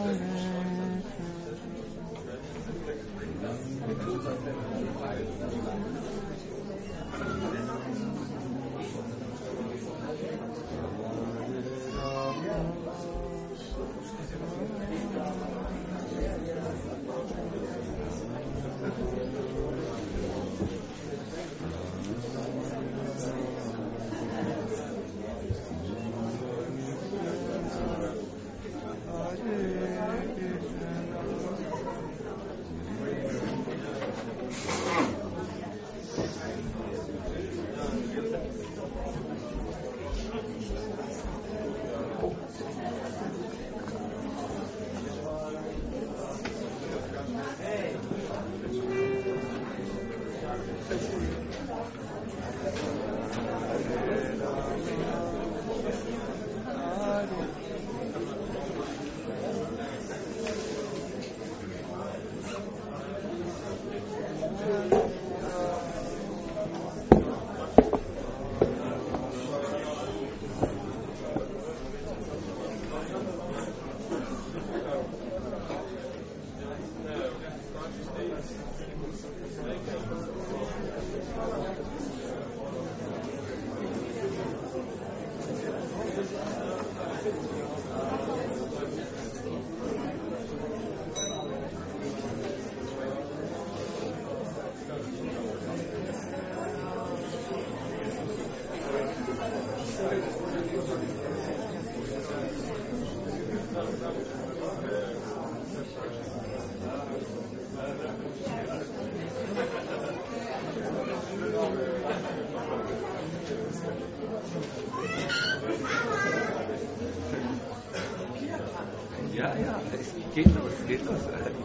Ja, es geht los.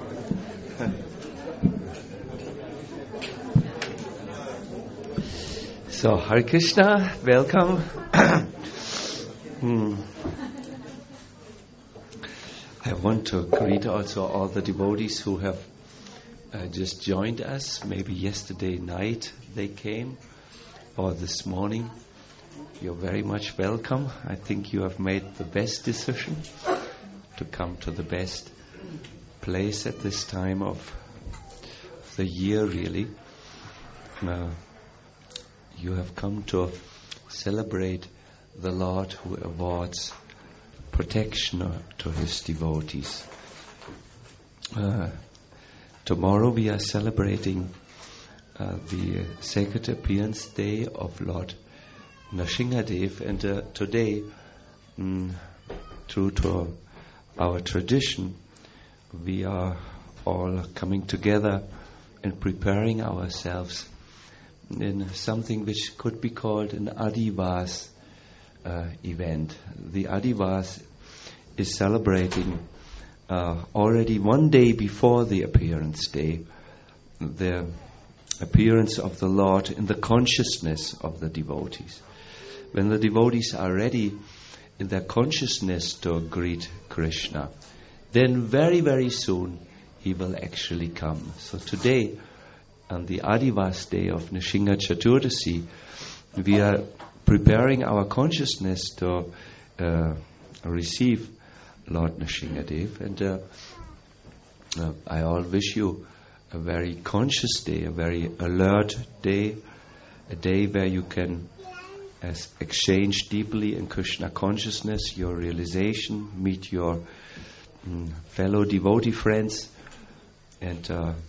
So, Hare Krishna, welcome. I want to greet also all the devotees who have just joined us. Maybe yesterday night they came, or this morning. You're very much welcome. I think you have made the best decision to come to the best place at this time of the year, really. You have come to celebrate the Lord who awards protection to his devotees. Tomorrow we are celebrating the Sacred Appearance Day of Lord Nrsimhadev, and today, true to our tradition, we are all coming together and preparing ourselves in something which could be called an Adivas event. The Adivas is celebrating already one day before the Appearance Day, the appearance of the Lord in the consciousness of the devotees. When the devotees are ready in their consciousness to greet Krishna, then very, very soon he will actually come. So today, on the Adivas day of Nrsimha Chaturdasi, we are preparing our consciousness to receive Lord Nrsimhadev, and I all wish you a very conscious day, a very alert day, a day where you can exchange deeply in Krishna consciousness, your realization, meet your fellow devotee friends, and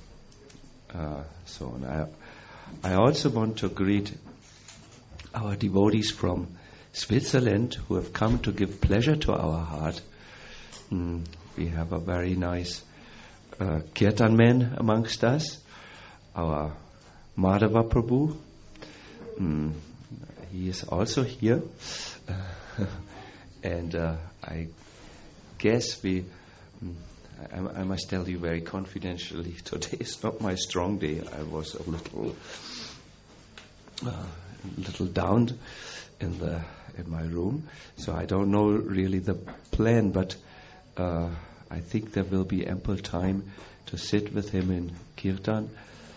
so on. I also want to greet our devotees from Switzerland who have come to give pleasure to our heart. We have a very nice Kirtan man amongst us, our Madhava Prabhu. He is also here, and I guess I must tell you very confidentially, today is not my strong day. I was a little down in my room, so I don't know really the plan, but I think there will be ample time to sit with him in Kirtan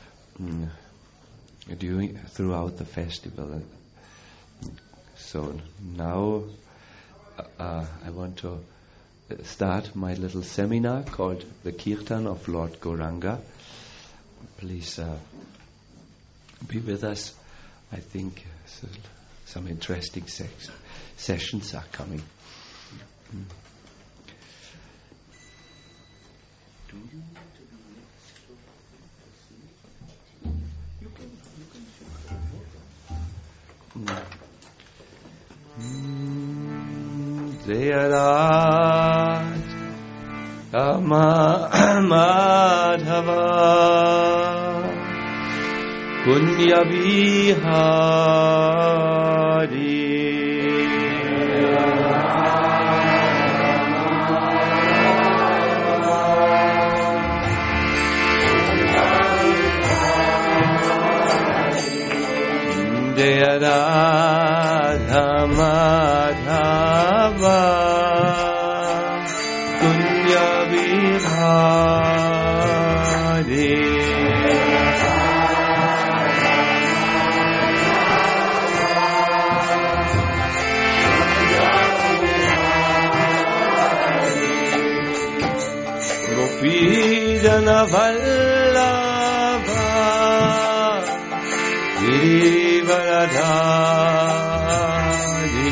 throughout the festival. So now I want to start my little seminar called The Kirtan of Lord Gauranga. Please be with us. I think some interesting sessions are coming. Jayarat Madhava Kunya Vihari Jayaradha Madhava Kunya Vihari Gopijana Vallabha Girivaradhari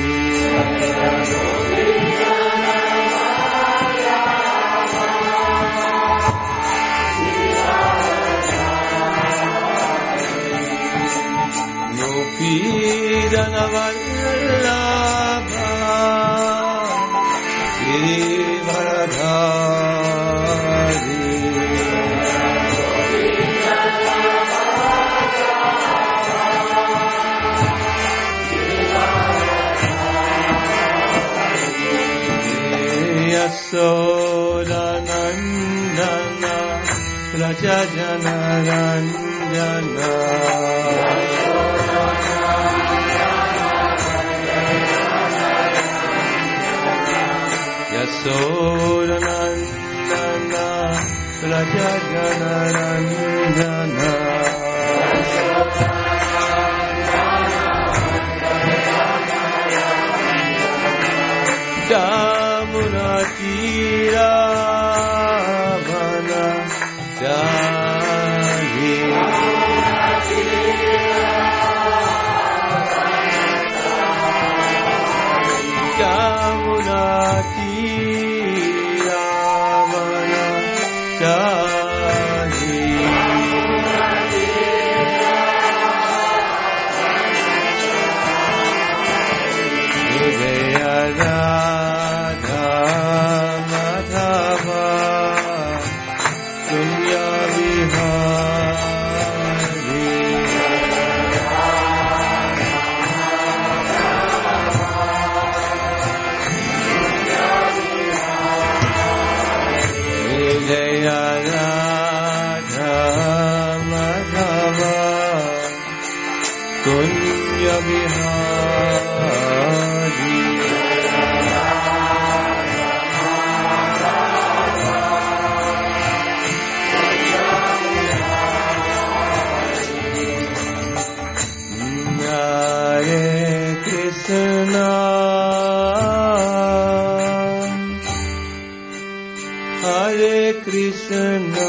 Gopijana Vallabha Girivaradhari Yasodanandana Rajajana Ranjana Yasodanandana Rajajana Ranjana Damunatira Vana Dani Damunatira Vana Dani Nidayada Kunya Vihari Hare Krishna Hare Krishna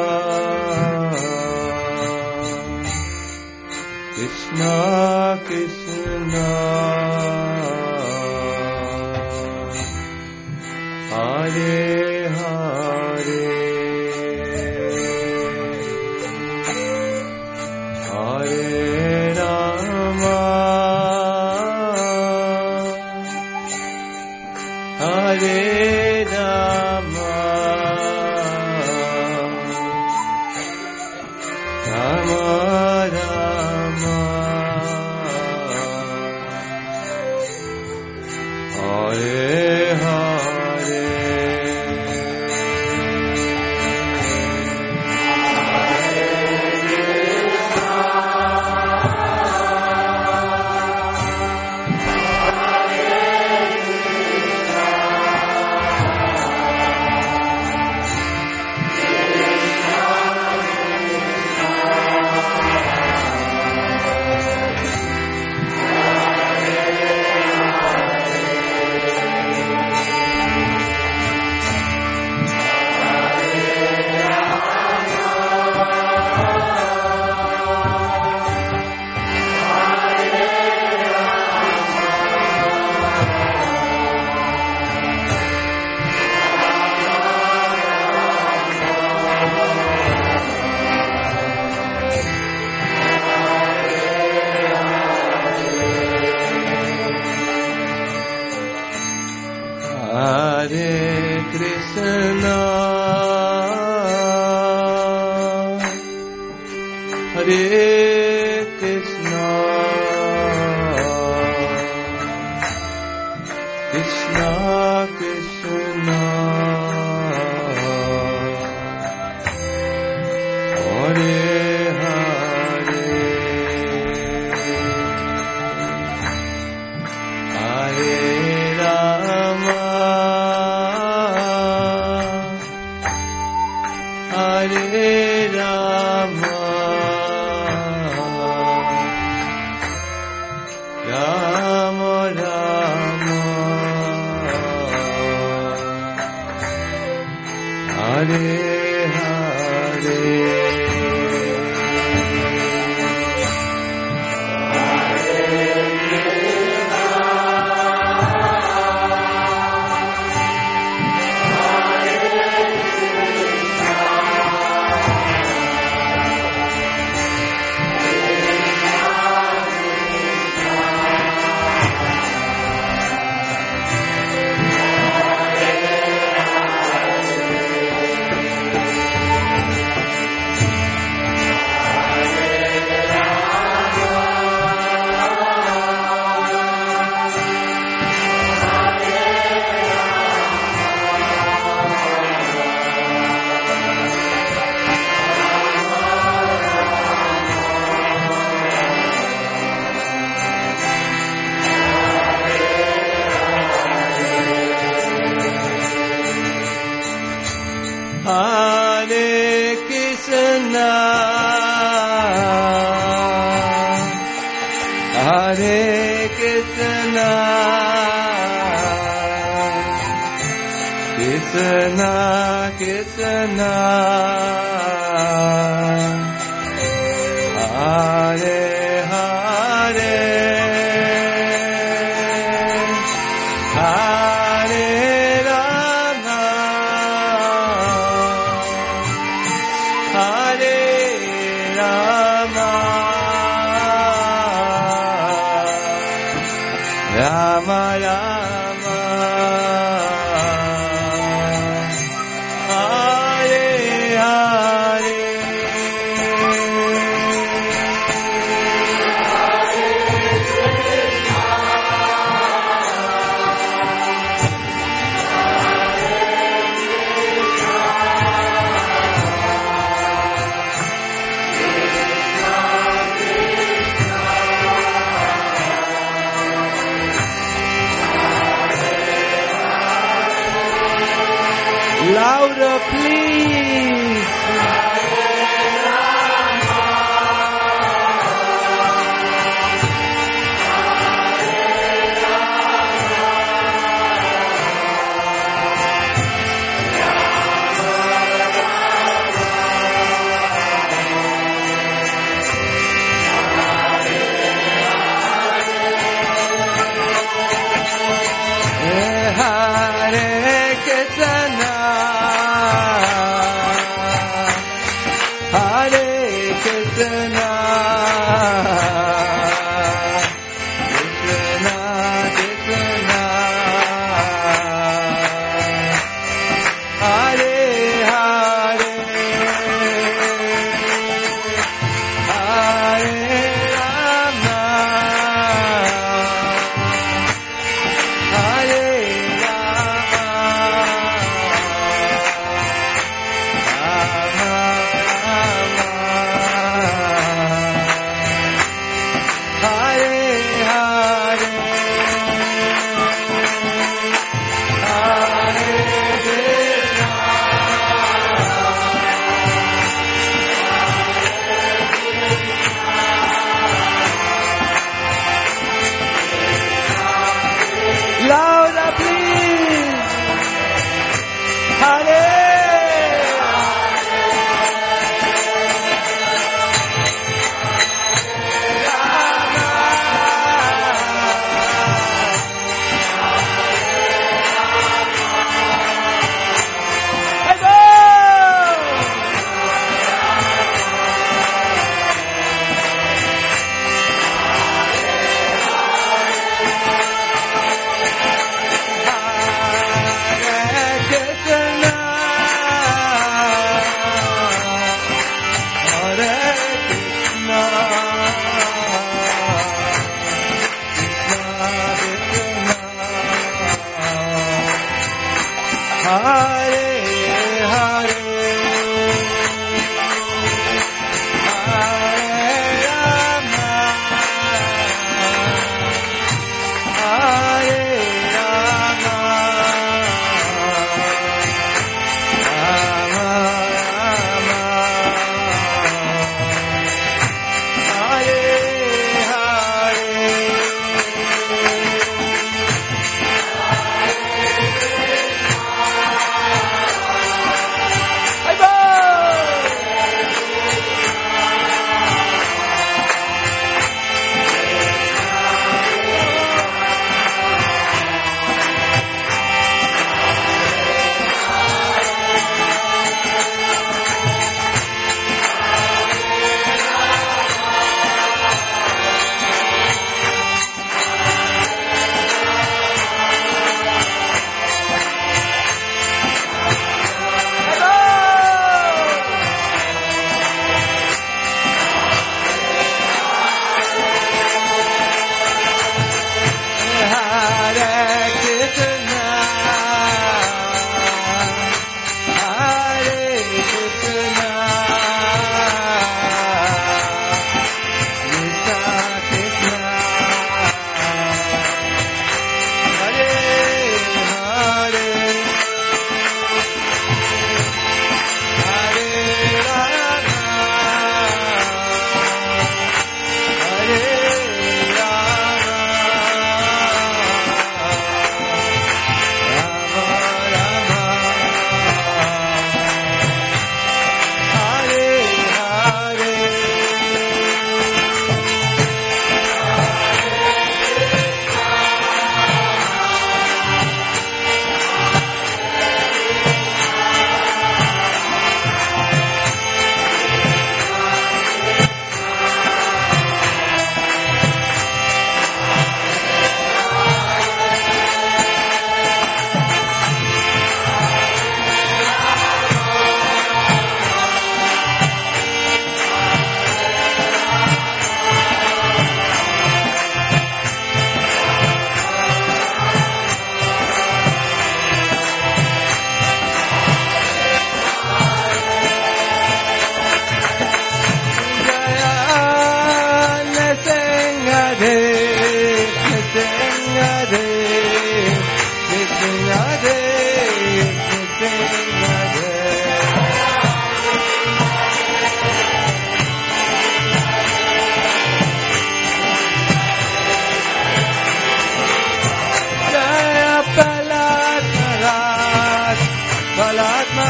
Krishna Krishna Hare Hare Hare Rama Hare Rama Rama Rama Hare Hare Hare Rama, Rama Rama, Hare Hare. Hare Krishna, Hare Krishna, Krishna Krishna, Hare Hare, Hare Rama, Hare Rama, Rama Rama, Hare Hare.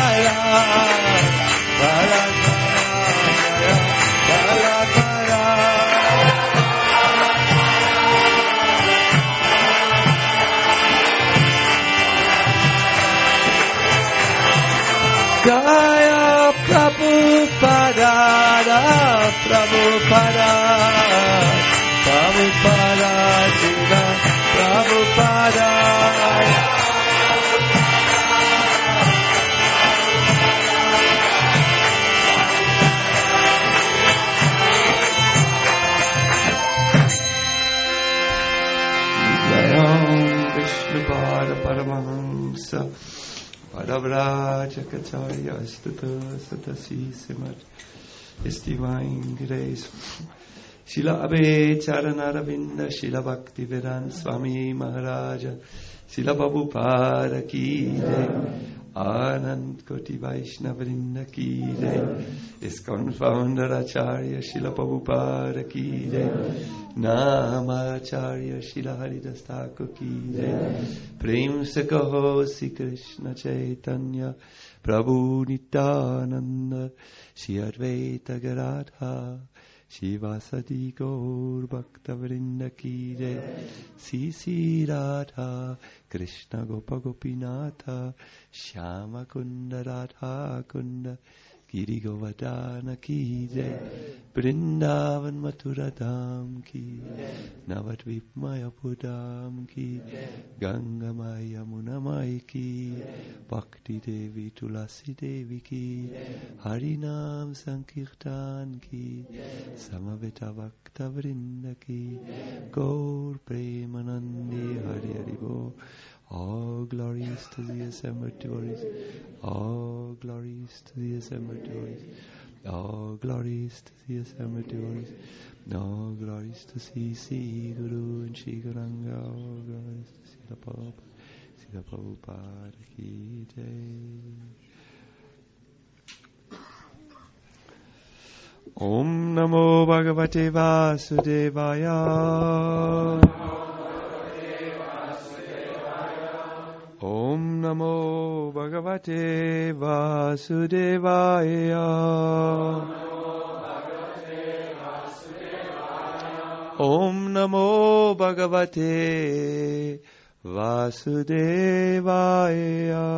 Jaya Prabhupada, Prabhupada, Prabhupada, Srila Prabhupada. Jaya Vishnupada Paramahansa Paravrajakacharya Stata Satasi Simat His Divine Grace Srila Abhay Charanaravinda Srila Bhaktivedanta Swami Maharaja Srila Prabhupada Ki Jai Anand Koti Vaishnavrinda Ki Jai ISKCON Founder Acharya Srila Prabhupada Ki Jai Namacharya Srila Haridas Thakur Ki Jai Prem se kaho Sri Krishna Chaitanya Prabhu Nityananda Shri Advaita Gadadhar Shivasadi Gaur Bhakta Vrinda Ki Jai Sri Radha Krishna Gopa Gopinatha Shyama Kunda Radha Kunda Giri Govardhana Ki Jai Vrindavan Mathura Dham Ki Navadvip Mayapur Dham Ki Ganga Maya Yamuna Mai Ki Bhakti Devi Tulasi Devi Ki Harinam Sankirtan Ki Samaveta Bhakta Vrinda Ki Gaur Premanandi Hari Hari Bo. All glories to the assembled devotees. All glories to the assembled devotees. All glories to the assembled devotees. All glories to Sri Guru and Sri Gauranga. All glories to Srila Prabhupada Ki Jai. Om Namo Bhagavate Vasudevaya. Om Namo Bhagavate Vasudevaya. Om Namo Bhagavate Vasudevaya.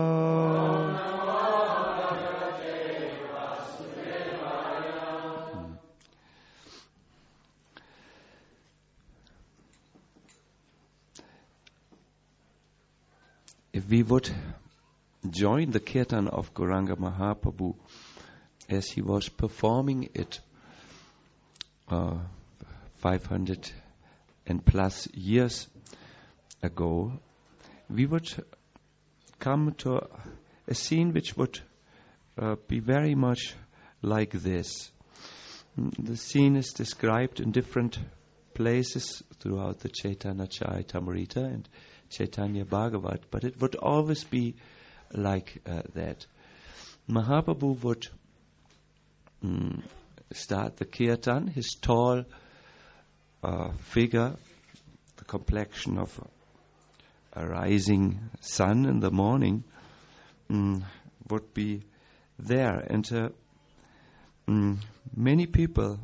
If we would join the kirtan of Gauranga Mahaprabhu as he was performing it 500 and plus years ago, we would come to a scene which would be very much like this. The scene is described in different places throughout the Chaitanya Charitamrita and Chaitanya Bhagavat, but it would always be like that. Mahaprabhu would start the kirtan, his tall figure, the complexion of a rising sun in the morning, would be there, and many people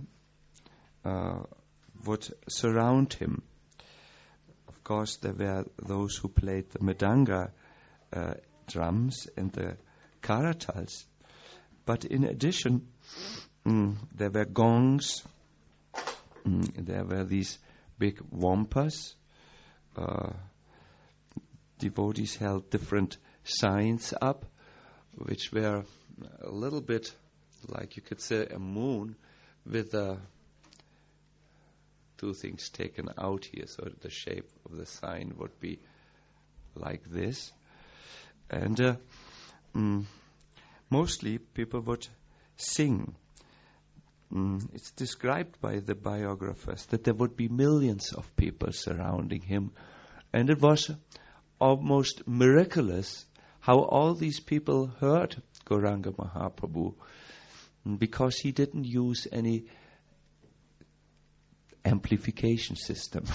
would surround him. Of course, there were those who played the mridanga drums and the karatals. But in addition, there were gongs, there were these big wampas. Devotees held different signs up, which were a little bit like, you could say, a moon with two things taken out here, so the shape of the sign would be like this. And mostly people would sing. It's described by the biographers that there would be millions of people surrounding him, and it was almost miraculous how all these people heard Gauranga Mahaprabhu, because he didn't use any amplification system.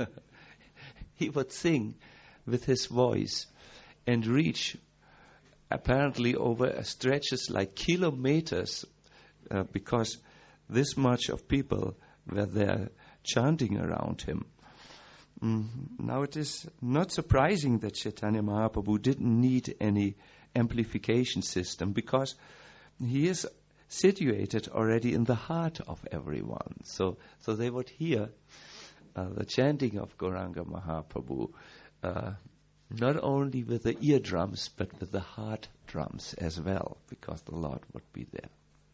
He would sing with his voice and reach apparently over stretches like kilometers, because this much of people were there chanting around him. Now it is not surprising that Chaitanya Mahaprabhu didn't need any amplification system, because he is situated already in the heart of everyone. So they would hear the chanting of Gauranga Mahaprabhu not only with the eardrums but with the heart drums as well, because the Lord would be there.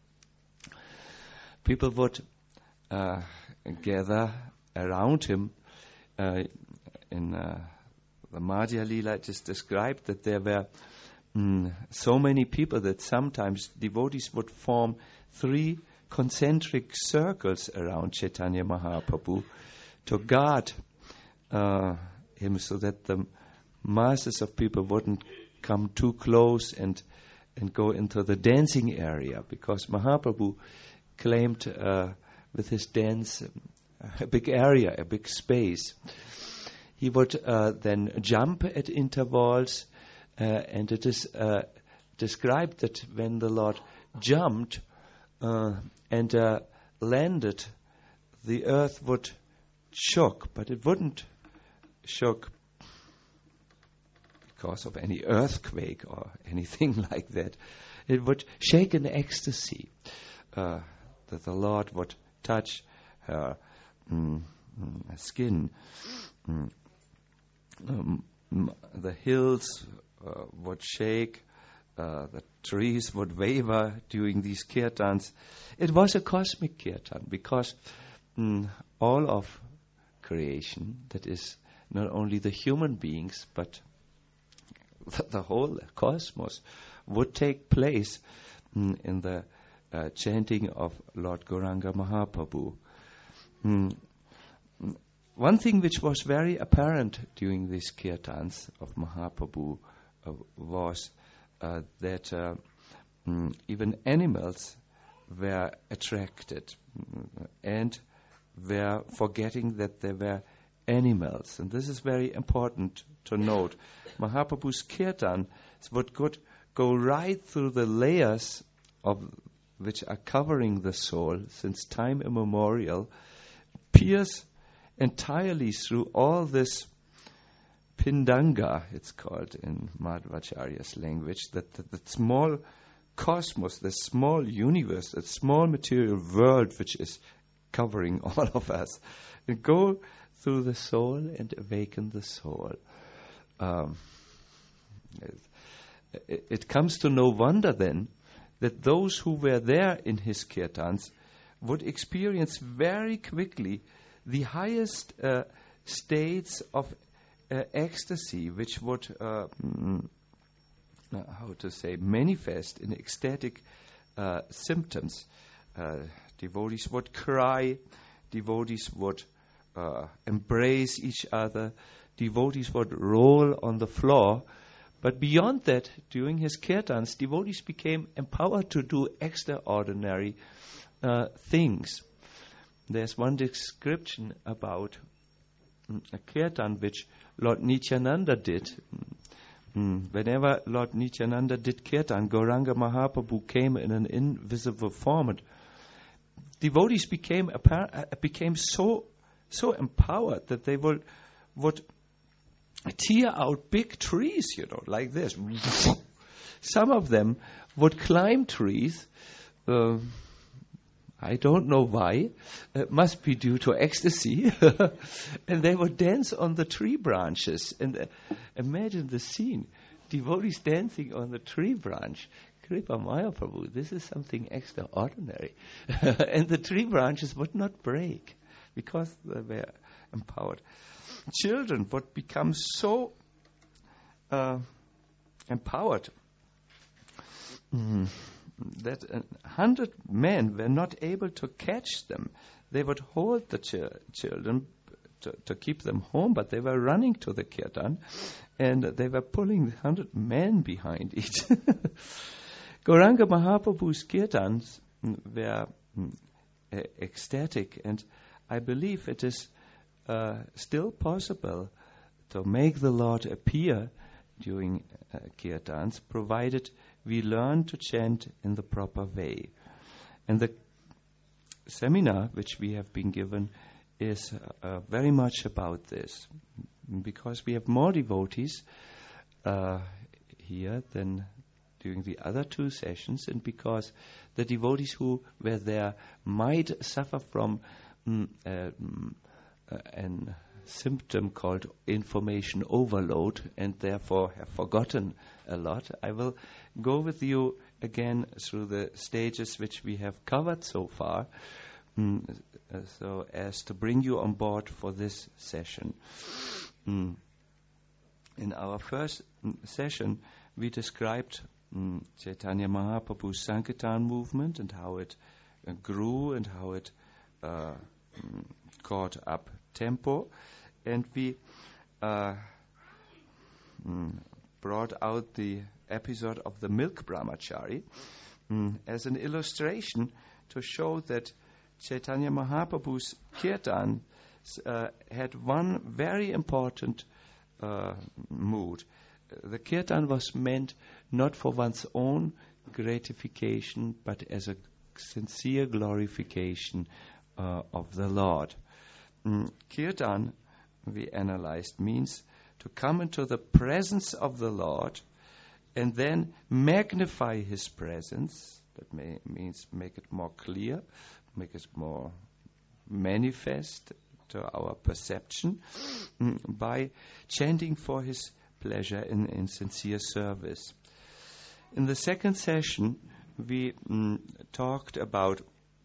People would gather around him. In the Madhya Lila, it is described that there were so many people that sometimes devotees would form 3 concentric circles around Chaitanya Mahaprabhu to guard him, so that the masses of people wouldn't come too close and go into the dancing area, because Mahaprabhu claimed with his dance a big area, a big space. He would then jump at intervals, and it is described that when the Lord jumped and landed, the earth would shook, but it wouldn't shook because of any earthquake or anything like that. It would shake in ecstasy, that the Lord would touch her skin. The hills would shake, the trees would waver during these kirtans. It was a cosmic kirtan, because all of creation, that is not only the human beings but the whole cosmos, would take place in the chanting of Lord Gauranga Mahaprabhu. One thing which was very apparent during these kirtans of Mahaprabhu was that even animals were attracted and were forgetting that they were animals. And this is very important to note. Mahaprabhu's kirtan would go right through the layers of which are covering the soul since time immemorial, pierce entirely through all this pindanga, it's called in Madhvacharya's language, that small cosmos, the small universe, that small material world which is covering all of us, and go through the soul and awaken the soul. It comes to no wonder then that those who were there in his kirtans would experience very quickly the highest states of ecstasy, which would, manifest in ecstatic symptoms. Devotees would cry, devotees would embrace each other, devotees would roll on the floor. But beyond that, during his kirtans, devotees became empowered to do extraordinary things. There's one description about a kirtan which Lord Nityananda did. Whenever Lord Nityananda did kirtan, Gauranga Mahaprabhu came in an invisible form. And devotees became so empowered that they would tear out big trees, like this. Some of them would climb trees. I don't know why. It must be due to ecstasy. And they would dance on the tree branches. And imagine the scene. Devotees dancing on the tree branch. Kripa Maya Prabhu, this is something extraordinary. And the tree branches would not break because they were empowered. Children would become so empowered that 100 men were not able to catch them. They would hold the children to keep them home, but they were running to the kirtan, and they were pulling 100 men behind each. Gauranga Mahaprabhu's kirtans were ecstatic, and I believe it is still possible to make the Lord appear during kirtans, provided we learn to chant in the proper way. And the seminar which we have been given is very much about this, because we have more devotees here than during the other two sessions, and because the devotees who were there might suffer from an symptom called information overload and therefore have forgotten a lot. I will go with you again through the stages which we have covered so far, so as to bring you on board for this session. In our first session, we described Chaitanya Mahaprabhu's Sankirtan movement and how it grew and how it caught up tempo. And we brought out the episode of the milk brahmachari as an illustration to show that Chaitanya Mahaprabhu's kirtan had one very important mood. The kirtan was meant not for one's own gratification, but as a sincere glorification of the Lord. Kirtan, we analyzed, means to come into the presence of the Lord and then magnify His presence. That means make it more clear, make it more manifest to our perception by chanting for His pleasure in sincere service. In the second session, we talked about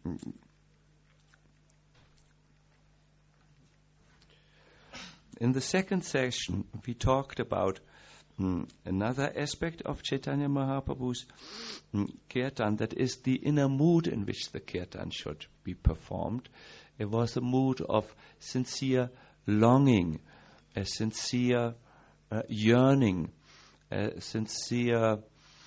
another aspect of Chaitanya Mahaprabhu's kirtan, that is the inner mood in which the kirtan should be performed. It was a mood of sincere longing, a sincere yearning, a sincere,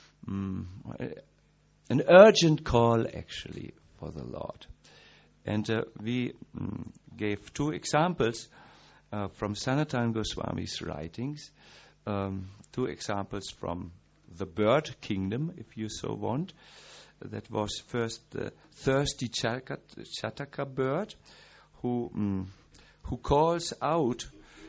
an urgent call actually for the Lord. And we gave two examples from Sanatana Goswami's writings, two examples from the bird kingdom, if you so want. That was first the thirsty Chataka bird, who calls out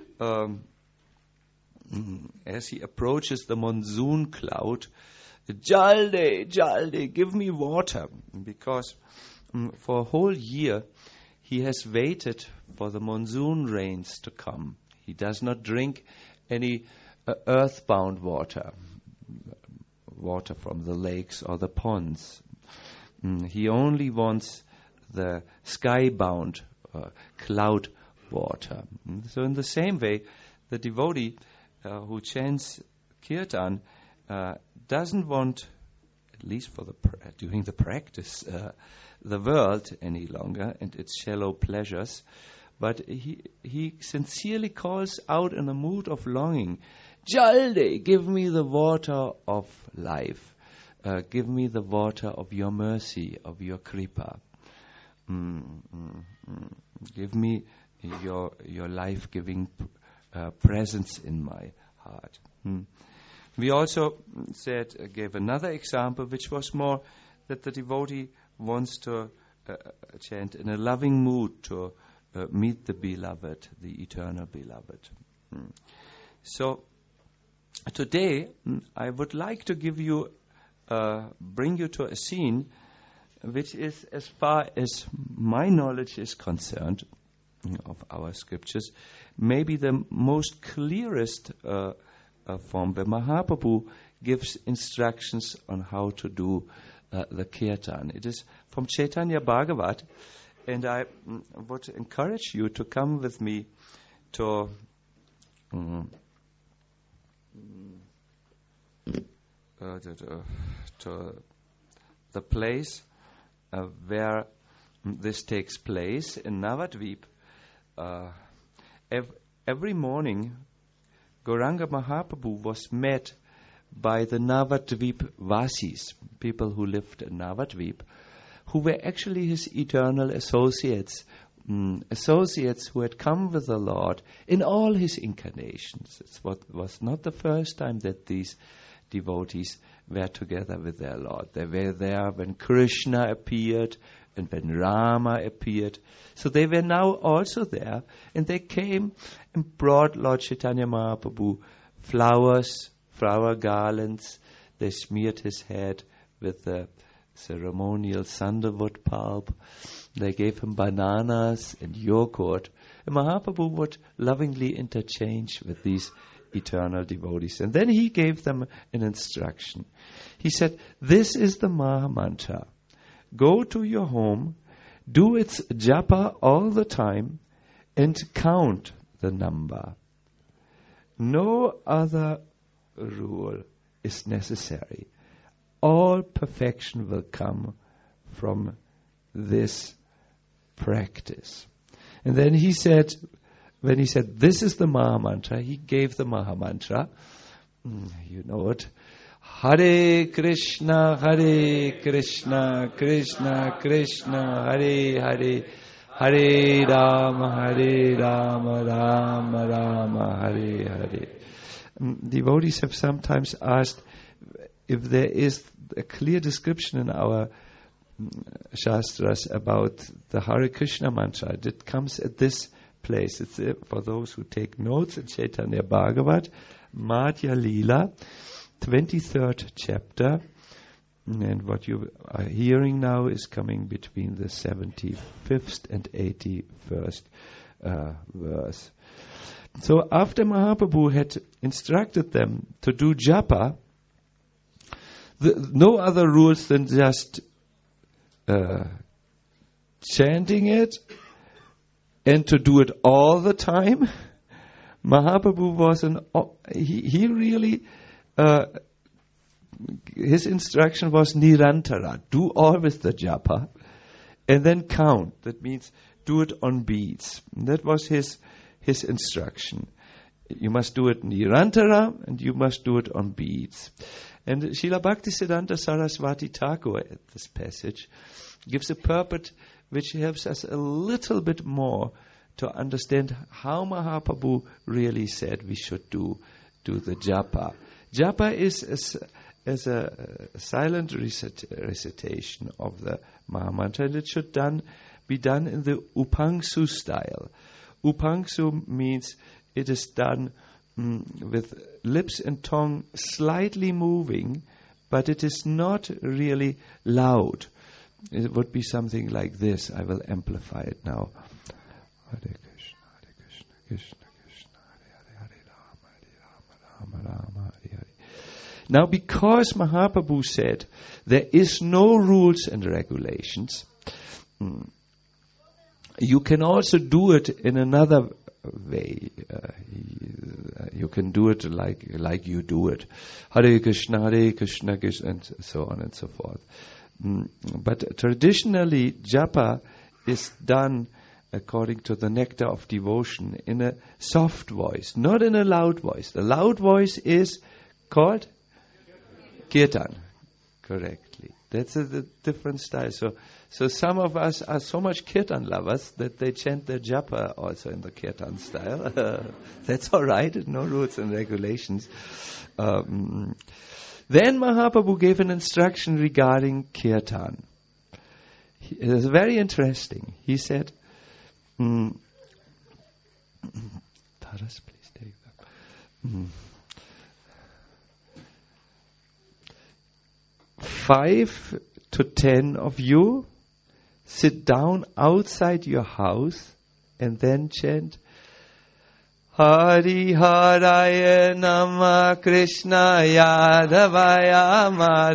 as he approaches the monsoon cloud, "Jaldi, Jaldi, give me water," because for a whole year he has waited for the monsoon rains to come. He does not drink any earthbound water from the lakes or the ponds. He only wants the skybound cloud water. So in the same way, the devotee who chants kirtan doesn't want, at least for during the practice, the world any longer and its shallow pleasures, but he sincerely calls out in a mood of longing, "Jaldi, give me the water of life. Give me the water of your mercy, of your kripa. Give me your life-giving presence in my heart." We also gave another example, which was more that the devotee wants to chant in a loving mood to meet the beloved, the eternal beloved. So today I would like to bring you to a scene which is, as far as my knowledge is concerned of our scriptures, maybe the most clearest form where Mahaprabhu gives instructions on how to do the kirtan. It is from Chaitanya Bhagavat, and I would encourage you to come with me to the place where this takes place in Navadvip. Every morning, Gauranga Mahaprabhu was met by the Navadvip Vasis, people who lived in Navadvip, who were actually his eternal associates associates who had come with the Lord in all his incarnations. It was not the first time that these devotees were together with their Lord. They were there when Krishna appeared and when Rama appeared. So they were now also there, and they came and brought Lord Chaitanya Mahaprabhu flowers, flower garlands. They smeared his head with the ceremonial sandalwood pulp. They gave him bananas and yogurt. And Mahaprabhu would lovingly interchange with these eternal devotees. And then he gave them an instruction. He said, this is the Maha Mantra. Go to your home, do its japa all the time, and count the number. No other rule is necessary. All perfection will come from this practice. And then he said, when he said, this is the Maha Mantra, he gave the Maha Mantra. You know it. Hare Krishna, Krishna Krishna, Hare Hare, Hare Rama, Rama Rama, Hare Hare. Devotees have sometimes asked if there is a clear description in our Shastras about the Hare Krishna mantra. It comes at this place. It's for those who take notes in Chaitanya Bhagavat, Madhya Lila, 23rd chapter. And what you are hearing now is coming between the 75th and 81st verse. So after Mahaprabhu had instructed them to do japa, no other rules than just chanting it and to do it all the time. Mahaprabhu was he really his instruction was nirantara, do always the japa and then count. That means do it on beats. That was his instruction. You must do it nirantara and you must do it on beats. And Srila Bhaktisiddhanta Saraswati Thakur at this passage gives a purport which helps us a little bit more to understand how Mahaprabhu really said we should do the japa. Japa is a silent recitation of the Mahamantra, and it should be done in the Upangsu style. Upangsu means it is done with lips and tongue slightly moving, but it is not really loud. It would be something like this. I will amplify it now. Hare Krishna, Krishna Krishna, Hare Hare, Rama Rama, Hare Hare. Now, because Mahaprabhu said there is no rules and regulations, you can also do it in another way. You can do it like you do it. Hare Krishna, Krishna, and so on and so forth. But traditionally, japa is done according to the nectar of devotion in a soft voice, not in a loud voice. The loud voice is called kirtan, correctly. That's a different style. So some of us are so much kirtan lovers that they chant their japa also in the kirtan style. That's all right, no rules and regulations. Then Mahaprabhu gave an instruction regarding kirtan. It is very interesting. He said, Taras, please take that. 5 to 10 of you sit down outside your house and then chant Hari Haraya Nama Krishna Yadavaya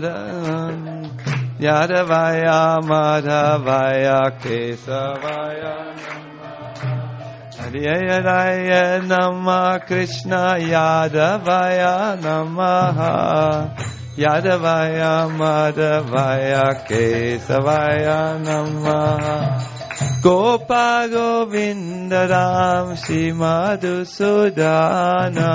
Madhavaya Kesavaya Hari Haraya Nama Krishna Yadavaya Namaha Yadavaya Madhavaya Kesavaya Namaha Gopa Govinda Ram Shri Madhusudana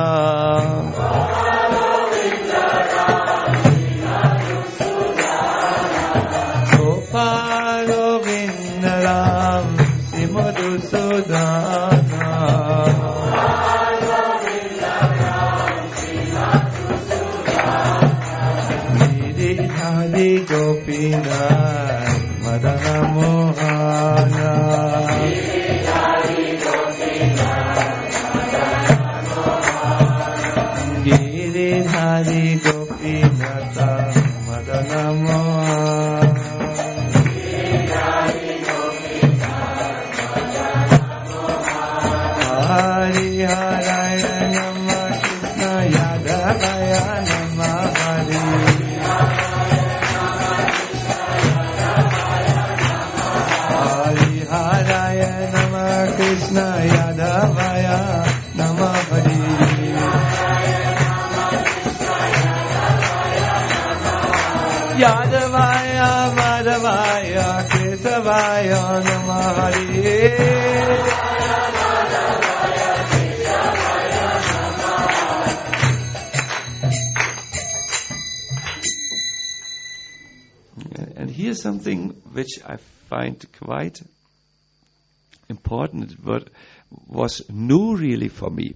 Gopa Govinda Ram Shri Madhusudana Giridhari Gopinath Madana Mohana Giridhari Gopinath Madana Mohana Hari Haraya Nama Krishna Yadavaya Nama Hari Hari Haraya Nama Krishna Yadavaya Nama Hari Yadavaya Madhavaya Kesavaya Nama Hari And here's something which I find quite important, but was new really for me.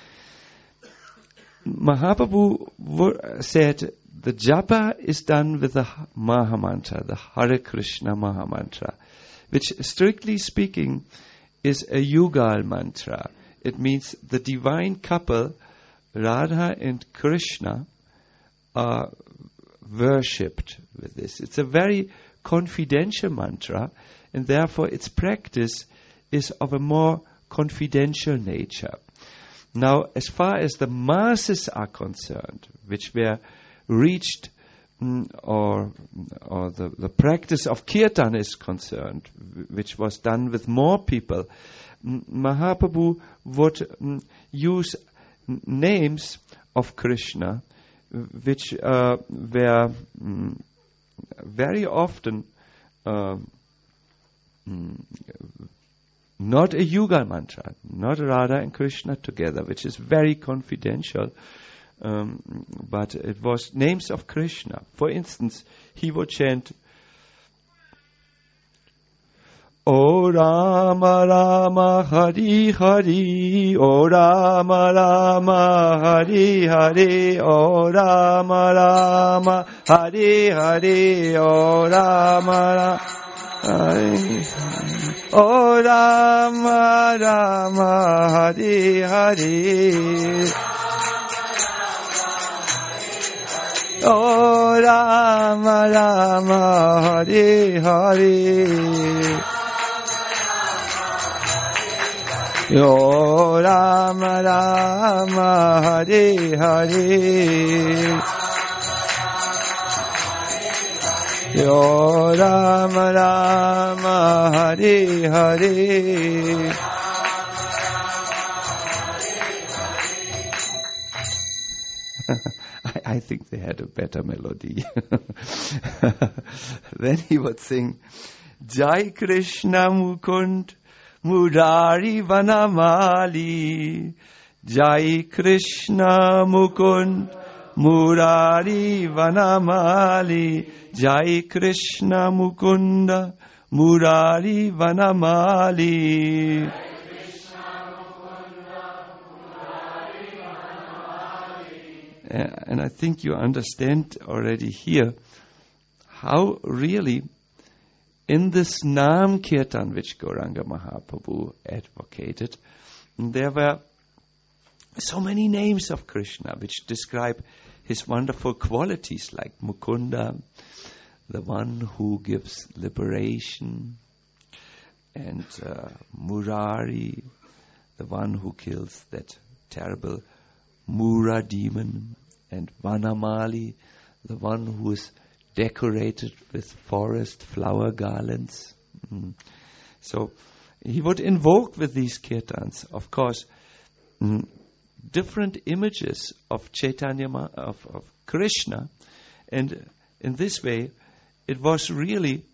Mahaprabhu said the japa is done with the Mahamantra, the Hare Krishna Mahamantra, which strictly speaking is a Yugal mantra. It means the divine couple, Radha and Krishna, are worshipped with this. It's a very confidential mantra, and therefore its practice is of a more confidential nature. Now, as far as the masses are concerned, which were reached, or the practice of kirtan is concerned, which was done with more people, Mahaprabhu would use names of Krishna which were very often not a Yugal mantra, not Radha and Krishna together, which is very confidential, but it was names of Krishna. For instance, he would chant, O Rama Rama Hari Hari, O Rama Rama Hari Hari, O Rama Rama Hari Hari, O Rama Rama Hari, O Rama Rama Hari Hari, O Rama Rama Hari Hari, O Rama Rama Hari Hari, O Rama Rama Hari Hari. I think they had a better melody. Then he would sing, Jai Krishna Mukund Murari Vanamali, Jai Krishna Mukund Murari Vanamali, Jai Krishna Mukunda Murari Vanamali. And I think you understand already here how really in this Nam Kirtan which Gauranga Mahaprabhu advocated, there were so many names of Krishna which describe his wonderful qualities, like Mukunda, the one who gives liberation, and Murari, the one who kills that terrible Mura demon, and Vanamali, the one who is decorated with forest flower garlands. So he would invoke with these kirtans, of course, different images of Chaitanya, of Krishna, and in this way it was really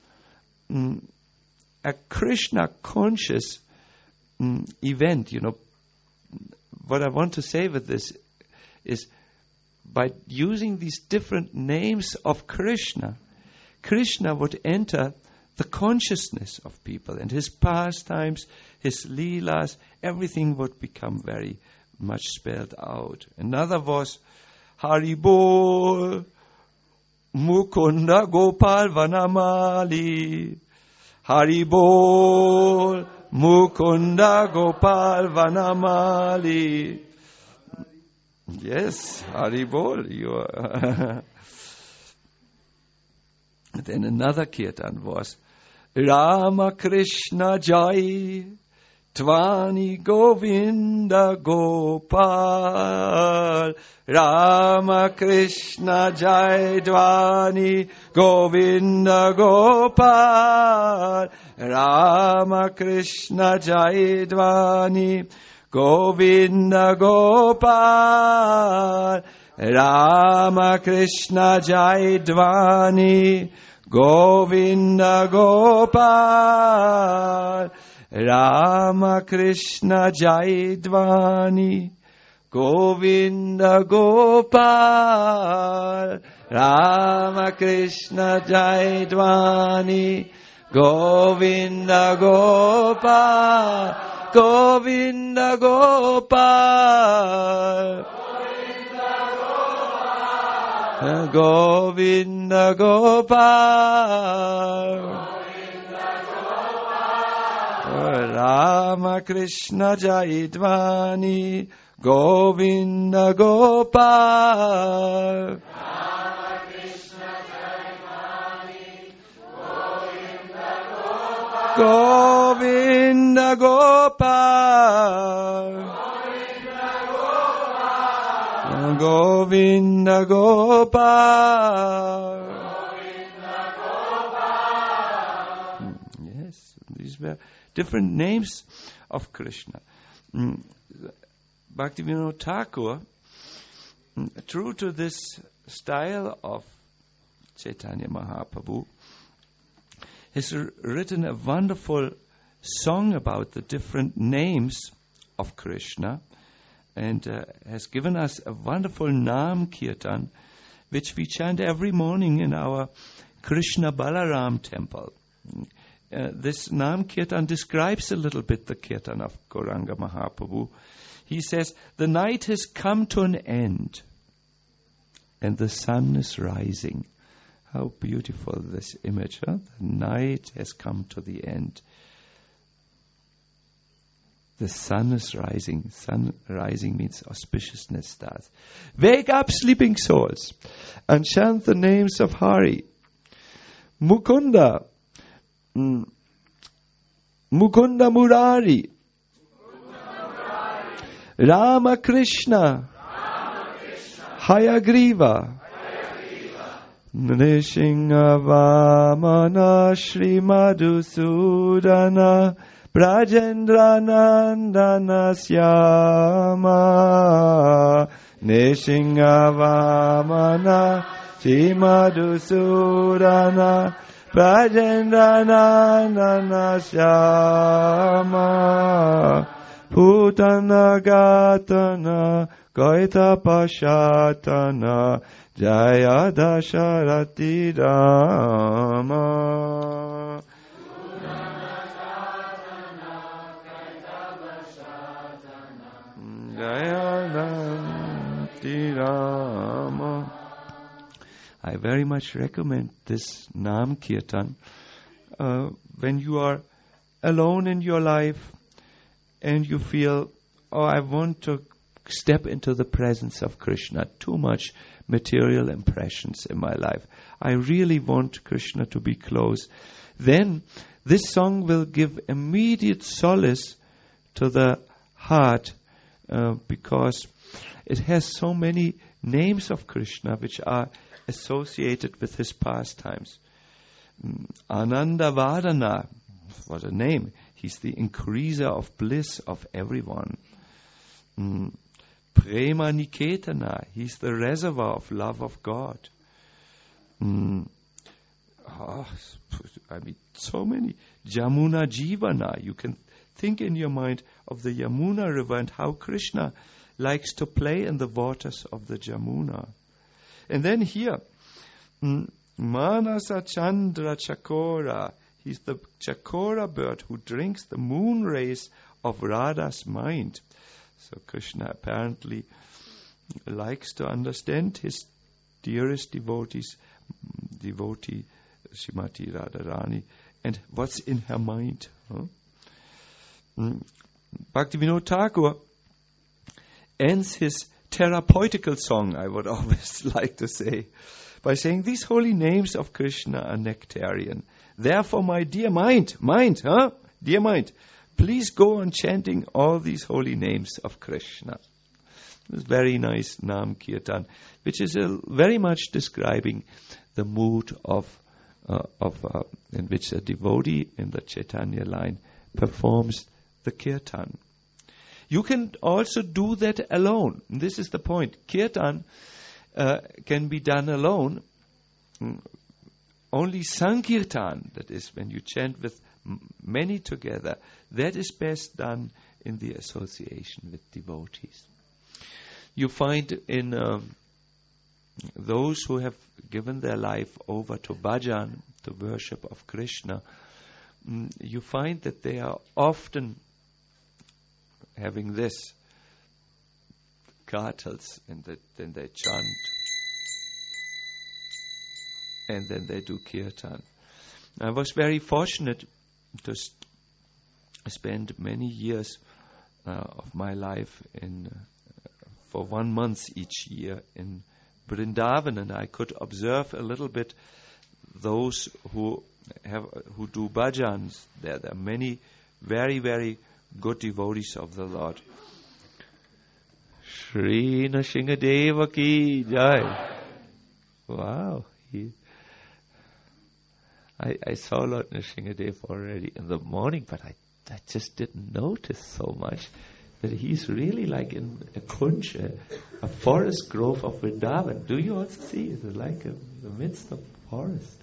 a Krishna conscious event. You know, what I want to say with this is, by using these different names of Krishna, Krishna would enter the consciousnol of people, and his pastimes, his leelas, everything would become very much spelled out. Another was Hari Bol Mukunda Gopal Vanamali. Hari Bol Mukunda Gopal Vanamali. Yes, Hari Bol. You are Then another kirtan was Rama Krishna Jai Tvani Govinda Gopal. Rama Krishna Jai Tvani Govinda Gopal. Rama Krishna Jai Tvani Govinda Gopal. Rama Krishna Jai Dhvani Govinda Gopal. Rama Krishna Jai Dhvani Govinda Gopal. Rama Krishna Jai Dhvani Govinda Gopal. Govinda Gopal. Govinda Gopal. Rama Krishna Jai Dhvani Govinda Gopal. Rama Krishna Jai Dhvani Govinda Gopal. Govinda Gopal. Govinda Gopal. Yes, these were different names of Krishna. Bhaktivinoda Thakur, true to this style of Chaitanya Mahaprabhu, has written a wonderful song about the different names of Krishna, and has given us a wonderful Nam Kirtan, which we chant every morning in our Krishna Balaram temple. This Nam Kirtan describes a little bit the Kirtan of Gauranga Mahaprabhu. He says, the night has come to an end, and the sun is rising. How beautiful this image, huh? The night has come to the end. The sun is rising. Sun rising means auspiciousness starts. Wake up, sleeping souls, and chant the names of Hari. Mukunda. Mukunda Murari. Rama Krishna. Hayagriva. Nrishinga Vamana Shri Madhusudana Brajendra Nandana Syama. Nrishinga Vamana Shri Madhusudana Brajendra Nandana Syama. Putana Gatana Gaita Pashatana Jaya Dasharati Rama. Jaya Dasharati Rama. I very much recommend this Nam Kirtan when you are alone in your life and you feel, oh, I want to step into the presence of Krishna. Too much material impressions in my life. I really want Krishna to be close. Then this song will give immediate solace to the heart because it has so many names of Krishna which are associated with his pastimes. Ananda Vadana, what a name. He's the increaser of bliss of everyone. Prema Niketana, he's the reservoir of love of God. So many. Jamuna Jivana, you can think in your mind of the Yamuna river and how Krishna likes to play in the waters of the Jamuna. And then here, Manasa Chandra Chakora, He's the Chakora bird who drinks the moon rays of Radha's mind. So Krishna apparently likes to understand his dearest devotee Srimati Radharani, and what's in her mind. Bhaktivinoda Thakur ends his therapeutical song, I would always like to say, by saying, these holy names of Krishna are nectarian. Therefore, my dear mind, dear mind, please go on chanting all these holy names of Krishna. This very nice Nam Kirtan, which is very much describing the mood in which a devotee in the Chaitanya line performs the Kirtan. You can also do that alone. This is the point. Kirtan can be done alone. Only Sankirtan, that is when you chant with many together, that is best done in the association with devotees. You find in those who have given their life over to bhajan, to worship of Krishna, you find that they are often having this kartals, and then they chant, and then they do kirtan. I was very fortunate to spend many years of my life for 1 month each year in Vrindavan, and I could observe a little bit those who do bhajans there. There are many very, very good devotees of the Lord. Shri Nrsingadeva ki jai. Wow. I saw Lord Nrsingadeva already in the morning, but I just didn't notice so much that he's really like in a kunj, a forest grove of Vrindavan. Do you also see it? It's like in the midst of forest.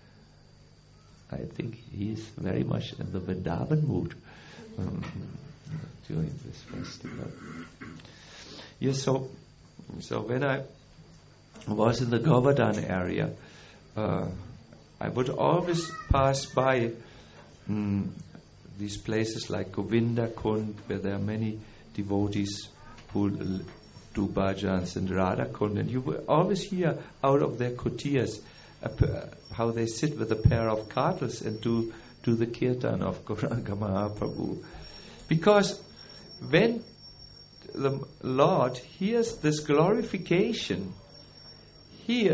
I think he's very much in the Vrindavan mood during this festival. Yes, so when I was in the Govardhan area, I would always pass by these places like Govinda Kund, where there are many devotees who do bhajans, and Radha Kund, and you will always hear out of their kutirs how they sit with a pair of kartals and do the kirtan of Gauranga Mahaprabhu. Because when the Lord hears this glorification, he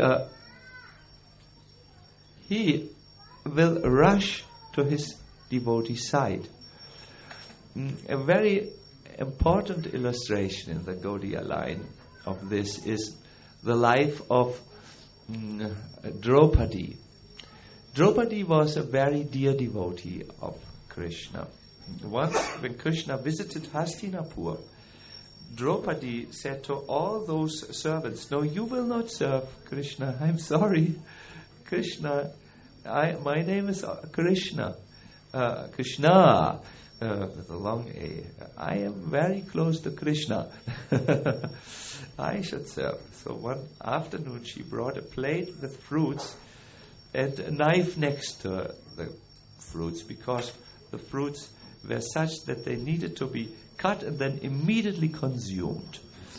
will rush to his devotee side. A very important illustration in the Gaudiya line of this is the life of Draupadi. Draupadi was a very dear devotee of Krishna. Once when Krishna visited Hastinapur, Draupadi said to all those servants, "No, you will not serve Krishna. I'm sorry. Krishna, my name is Krishna. Krishna, with a long A. I am very close to Krishna. I should serve." So one afternoon she brought a plate with fruits and a knife next to the fruits, because the fruits were such that they needed to be cut and then immediately consumed.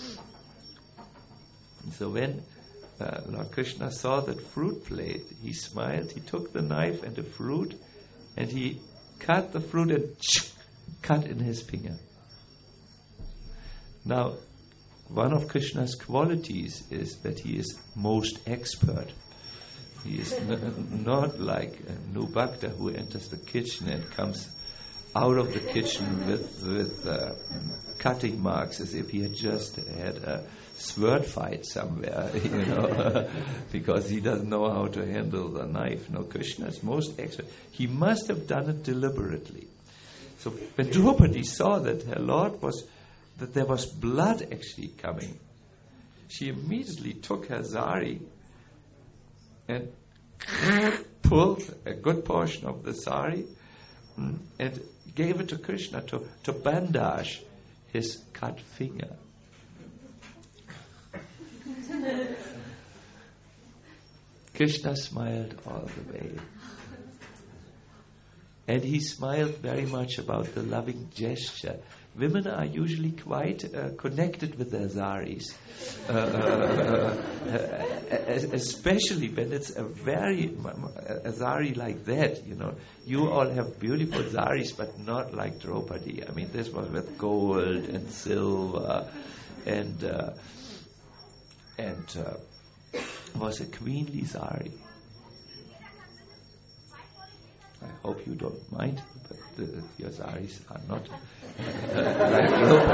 And so when Lord Krishna saw that fruit plate, he smiled, he took the knife and the fruit, and he cut the fruit and cut in his finger. Now, one of Krishna's qualities is that he is most expert. He is not like a new bhakta who enters the kitchen and comes out of the kitchen with cutting marks as if he had just had a sword fight somewhere, because he doesn't know how to handle the knife. No, Krishna is most expert. He must have done it deliberately. So when Draupadi saw that her Lord that there was blood actually coming, she immediately took her sari and pulled a good portion of the sari and gave it to Krishna to bandage his cut finger. Krishna smiled all the way. And he smiled very much about the loving gesture. Women are usually quite connected with their saris, especially when it's a sari like that. You know, you all have beautiful saris, but not like Draupadi. I mean, this was with gold and silver, and was a queenly sari. I hope you don't mind, but your saris are not like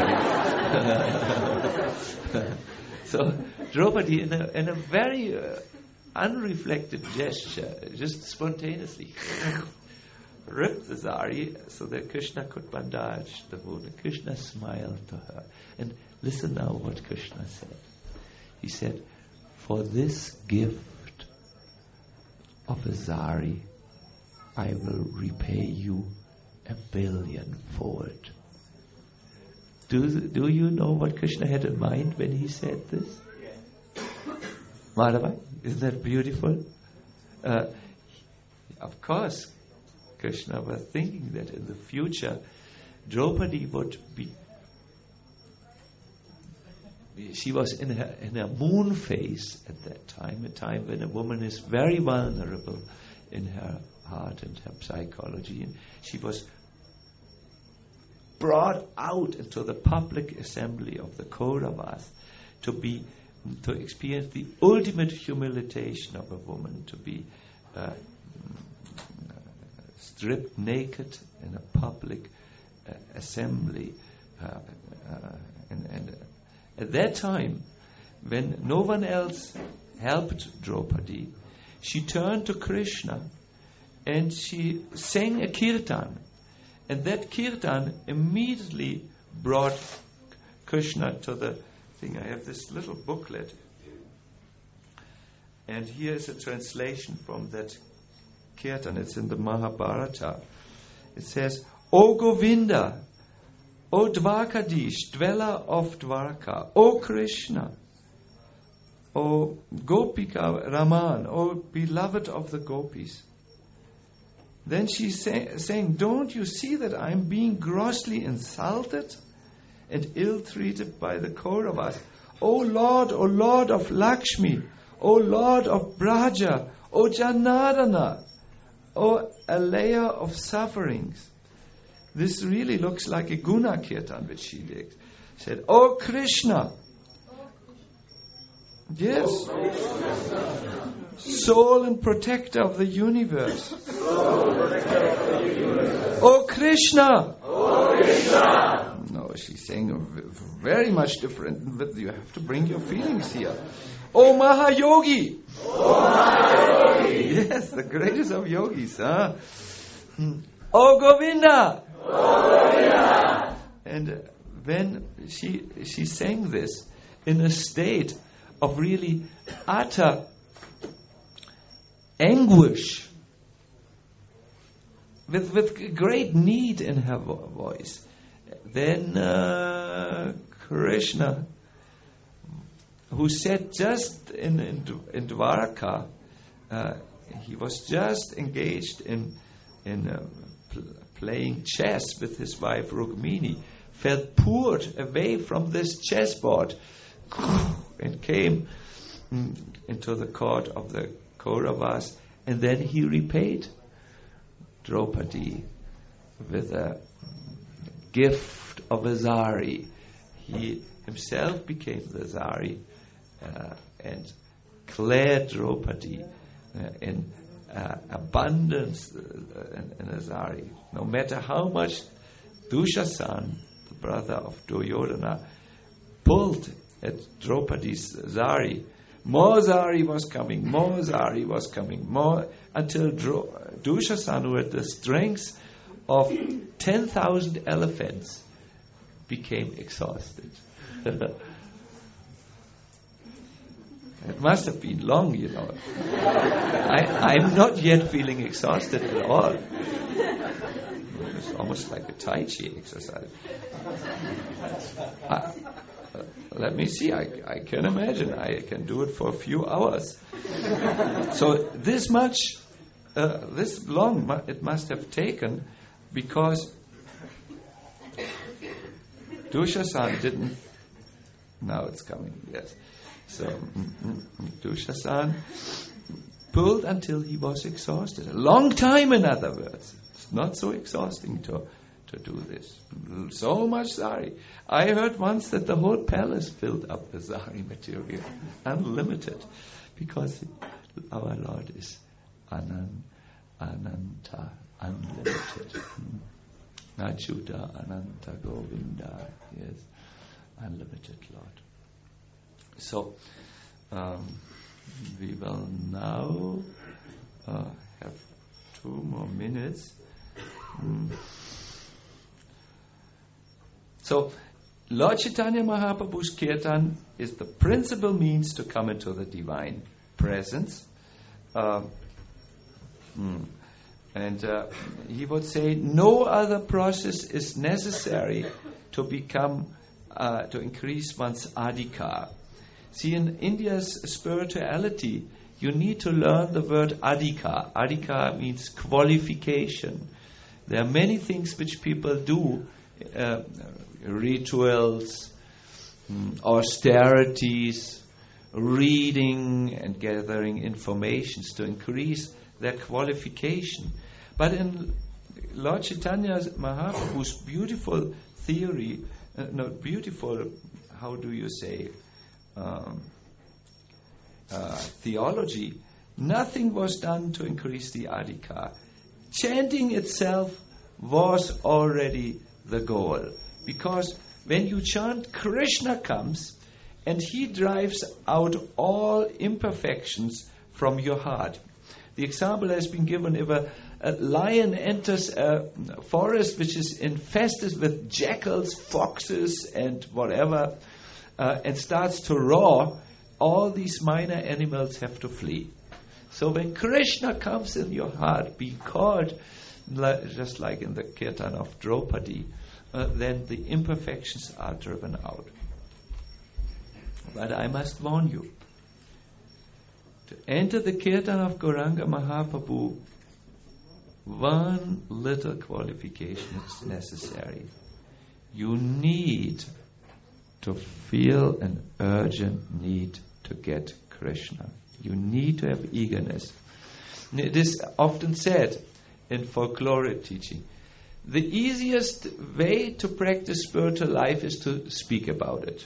Draupadi. So Draupadi, in a very unreflected gesture, just spontaneously ripped the sari so that Krishna could bandage the wound. And Krishna smiled to her. And listen now what Krishna said. He said, "For this gift of a sari, I will repay you 1,000,000,000-fold." Do you know what Krishna had in mind when he said this? Madhava, isn't that beautiful? Of course, Krishna was thinking that in the future, Draupadi would be. She was in her moon phase at that time, a time when a woman is very vulnerable in her heart and her psychology, and she was brought out into the public assembly of the Kauravas to experience the ultimate humiliation of a woman, to be stripped naked in a public assembly, and at that time, when no one else helped Draupadi, she turned to Krishna and she sang a kirtan. And that kirtan immediately brought Krishna to the thing. I have this little booklet. And here is a translation from that kirtan. It's in the Mahabharata. It says, "O Govinda, O Dwarkadish, dweller of Dwarka, O Krishna, O Gopika Raman, O beloved of the gopis." Then she's saying, "Don't you see that I'm being grossly insulted and ill-treated by the Kauravas? O Lord of Lakshmi, O Lord of Braja, O Janardana, O allayer of sufferings." This really looks like a Guna Kirtan which she did. She said, "O Krishna." Yes. Soul and protector of the universe. "O Krishna." No, she's saying very much different. But you have to bring your feelings here. "O Mahayogi." Yes, the greatest of yogis. Huh? "O Govinda." And when she sang this in a state of really utter anguish, with great need in her voice, then Krishna, who sat just in Dwarka, he was just engaged in playing chess with his wife Rukmini, felt poured away from this chessboard and came into the court of the Kauravas, and then he repaid Draupadi with a gift of a sari. He himself became the sari and clad Draupadi in abundance in a sari. No matter how much Dushasan, the brother of Duryodhana, pulled at Draupadi's sari, more sari was coming, more, until Dushasan, who had the strength of 10,000 elephants, became exhausted. It must have been long, you know. I'm not yet feeling exhausted at all. It's almost like a Tai Chi exercise. Let me see. I can imagine. I can do it for a few hours. So this much this long it must have taken, because Dushasan didn't. Now it's coming. Yes. So Dushasan pulled until he was exhausted. A long time, in other words. It's not so exhausting to do this. So much sari. I heard once that the whole palace filled up with sari material, unlimited, because our Lord is Ananta, unlimited. Nachuta Ananta Govinda, yes, unlimited Lord. So, we will now have 2 more minutes. So, Lord Chaitanya Mahaprabhu's Kirtan is the principal means to come into the divine presence. And he would say no other process is necessary to become, to increase one's adhikar. See, in India's spirituality, you need to learn the word adhikar. Adhikar means qualification. There are many things which people do, rituals, austerities, reading and gathering information to increase their qualification. But in Lord Chaitanya Mahaprabhu's beautiful theory, how do you say, theology, nothing was done to increase the adhikar. Chanting itself was already the goal. Because when you chant, Krishna comes and he drives out all imperfections from your heart. The example has been given: if a lion enters a forest which is infested with jackals, foxes, and whatever, and starts to roar, all these minor animals have to flee. So when Krishna comes in your heart, be called, just like in the Kirtan of Draupadi, then the imperfections are driven out. But I must warn you, to enter the Kirtan of Gauranga Mahaprabhu, one little qualification is necessary. You need to feel an urgent need to get Krishna. You need to have eagerness. It is often said in folkloric teaching, the easiest way to practice spiritual life is to speak about it.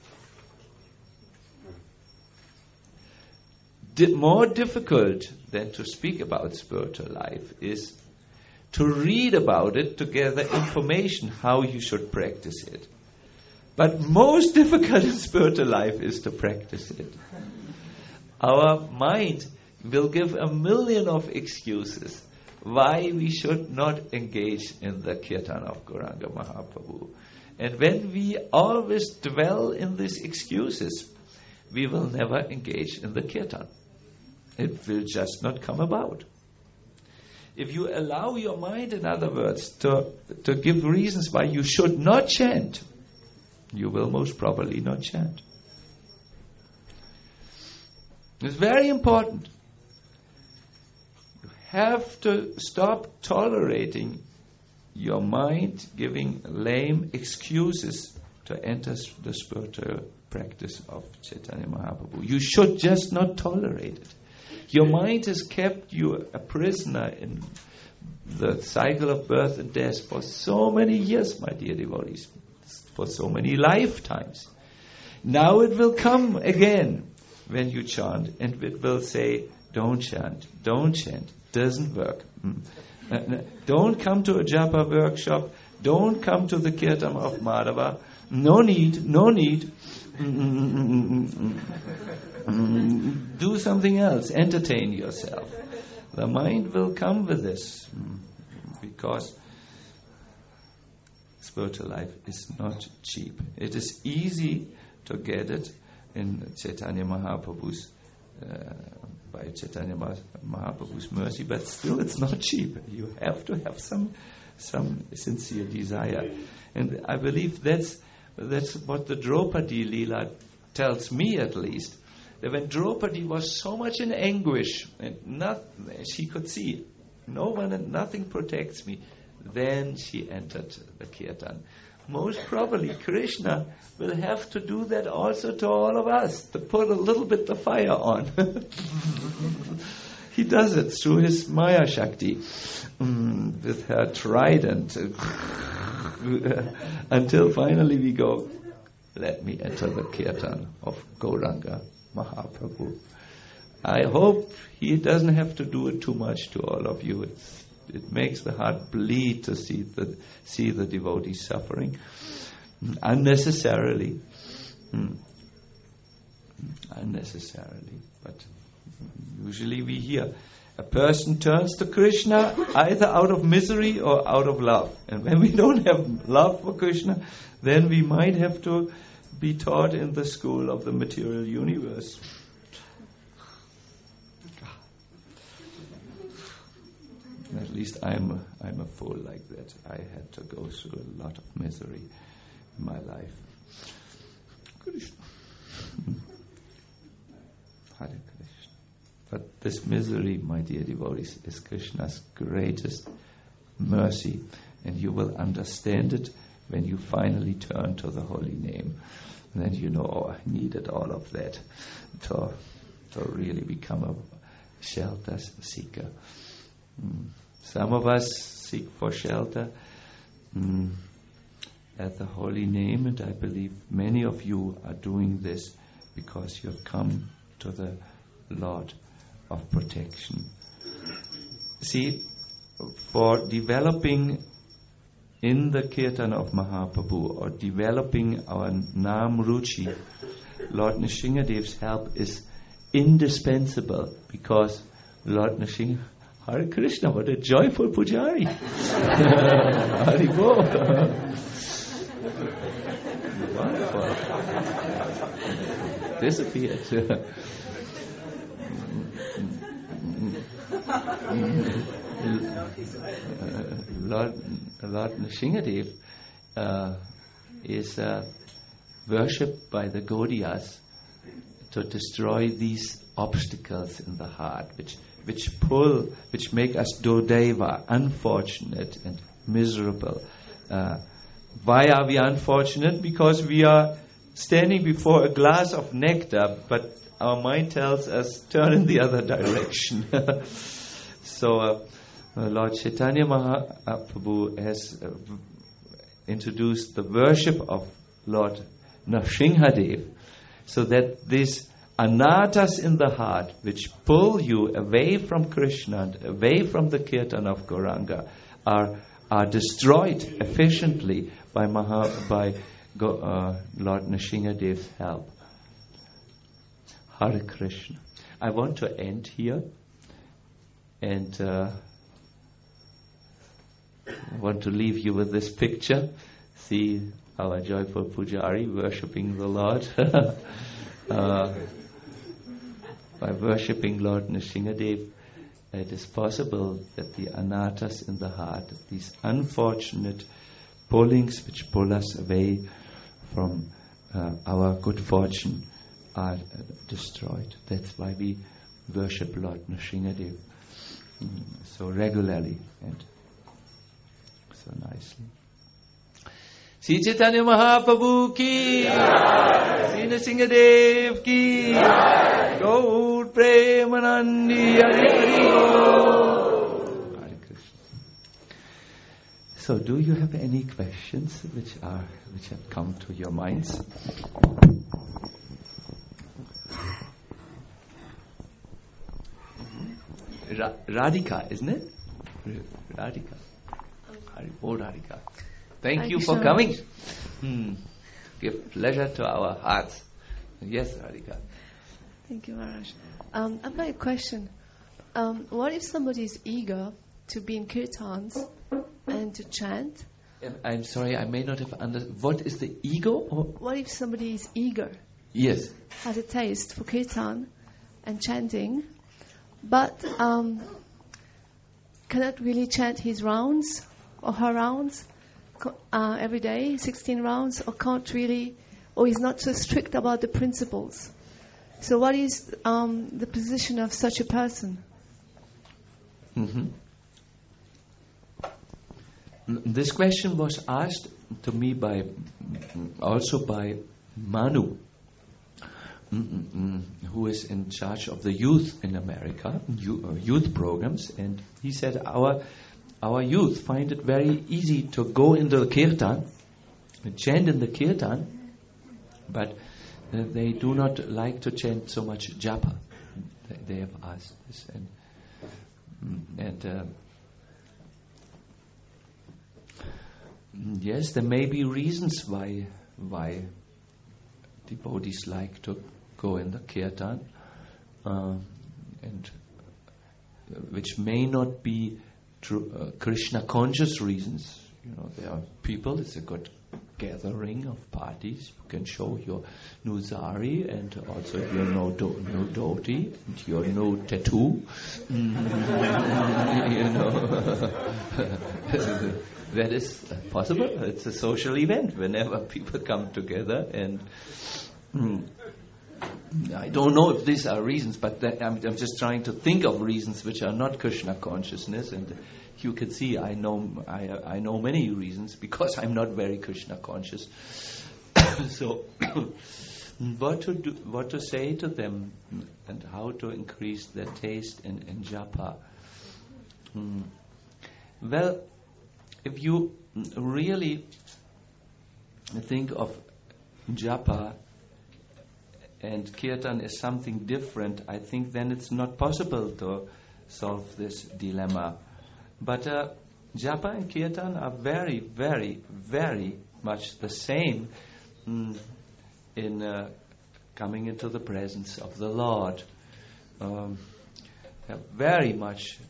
More difficult than to speak about spiritual life is to read about it, to gather information how you should practice it. But most difficult in spiritual life is to practice it. Our mind will give a million of excuses why we should not engage in the Kirtan of Gauranga Mahaprabhu. And when we always dwell in these excuses, we will never engage in the Kirtan. It will just not come about. If you allow your mind, in other words, to give reasons why you should not chant, you will most probably not chant. It's very important. You have to stop tolerating your mind giving lame excuses to enter the spiritual practice of Chaitanya Mahaprabhu. You should just not tolerate it. Your mind has kept you a prisoner in the cycle of birth and death for so many years, my dear devotees, for so many lifetimes. Now it will come again when you chant, and it will say, don't chant, doesn't work. Don't come to a japa workshop, don't come to the Kirtan of Madhava, no need. Do something else, entertain yourself. The mind will come with this, because spiritual life is not cheap. It is easy to get it in Chaitanya Mahaprabhu's by Chaitanya Mahaprabhu's mercy, but still it's not cheap. You have to have some sincere desire, and I believe that's what the Draupadi Leela tells me, at least, that when Draupadi was so much in anguish and she could see no one and nothing protects me, then she entered the kirtan. Most probably Krishna will have to do that also to all of us, to put a little bit the fire on. He does it through his Maya Shakti with her trident until finally we go, let me enter the kirtan of Gauranga Mahaprabhu. I hope he doesn't have to do it too much to all of you. It makes the heart bleed to see the devotees suffering unnecessarily. Unnecessarily. But usually we hear a person turns to Krishna either out of misery or out of love. And when we don't have love for Krishna, then we might have to be taught in the school of the material universe. At least I'm a fool like that. I had to go through a lot of misery in my life. Krishna. Hare Krishna. But this misery, my dear devotees, is Krishna's greatest mercy, and you will understand it when you finally turn to the holy name. And then you know, oh, I needed all of that to really become a shelter seeker. Some of us seek for shelter at the holy name, and I believe many of you are doing this because you have come to the Lord of protection. See, for developing in the Kirtan of Mahaprabhu or developing our Nam Ruchi, Lord Nrsingadev's help is indispensable, because Lord Nrsinga, Hare Krishna, what a joyful pujari. Haribol. Wonderful. Disappeared. Lord Nrsingadev is worshipped by the Gaudiyas to destroy these obstacles in the heart, which make us dodeva, unfortunate and miserable. Why are we unfortunate? Because we are standing before a glass of nectar, but our mind tells us turn in the other direction. So Lord Chaitanya Mahaprabhu has introduced the worship of Lord Nrsingadev, so that these anatas in the heart, which pull you away from Krishna and away from the Kirtan of Gauranga, are destroyed efficiently by Lord Nrsingadev's help. Hare Krishna. I want to end here, and I want to leave you with this picture. See our joyful pujari worshipping the Lord. By worshipping Lord Nrsingadev, it is possible that the anatas in the heart, these unfortunate pullings which pull us away from our good fortune, are destroyed. That's why we worship Lord Nrsingadev so regularly and so nicely. Sri Chaitanya Mahaprabhu ki, Sri Nrsingadev ki, Gaur Premanandi Hari Hari Krishna. So, do you have any questions which have come to your minds? Radhika, isn't it? Radhika. Radhika. Thank you for coming. Give pleasure to our hearts. Yes, Radhika. Thank you, Maharaj. I've got a question. What if somebody is eager to be in kirtans and to chant? I'm sorry, I may not have understood. What is the ego? What if somebody is eager? Yes. Has a taste for kirtan and chanting, but cannot really chant his rounds or her rounds every day, 16 rounds, or can't really, or is not so strict about the principles. So what is the position of such a person? Mm-hmm. This question was asked to me also by Manu, who is in charge of the youth in America, youth programs, and he said our youth find it very easy to go into the kirtan, chant in the kirtan, but they do not like to chant so much japa. They have asked this, and yes, there may be reasons why devotees like to go in the kirtan, and which may not be Krishna conscious reasons. You know, there are people. It's a good gathering of parties. You can show your new sari and also your new dhoti and your new tattoo. You know. That is possible. It's a social event whenever people come together, and I don't know if these are reasons, but I'm just trying to think of reasons which are not Krishna consciousness, and you can see I know many reasons because I'm not very Krishna conscious. So, what to say to them, and how to increase their taste in japa? Well, if you really think of japa and kirtan as something different, I think then it's not possible to solve this dilemma. But japa and kirtan are very, very, very much the same in coming into the presence of the Lord. They're very much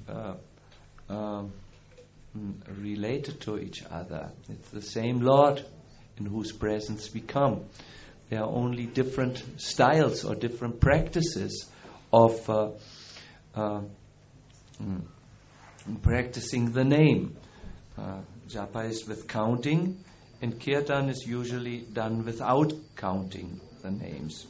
related to each other. It's the same Lord in whose presence we come. There are only different styles or different practices of practicing the name. Japa is with counting, and kirtan is usually done without counting the names.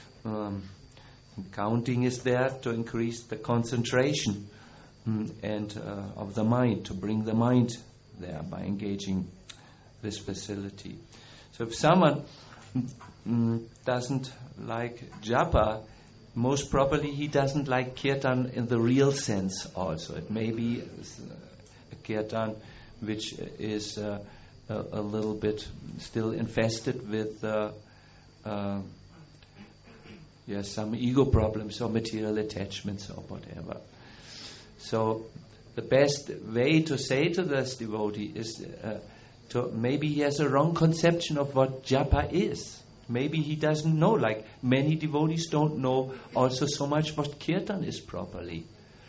Counting is there to increase the concentration and of the mind, to bring the mind there by engaging this facility. So if someone doesn't like japa, most probably he doesn't like kirtan in the real sense also. It may be a kirtan which is a little bit still infested with some ego problems or material attachments or whatever. So the best way to say to this devotee is maybe he has a wrong conception of what japa is. Maybe he doesn't know, like many devotees don't know also so much what kirtan is properly.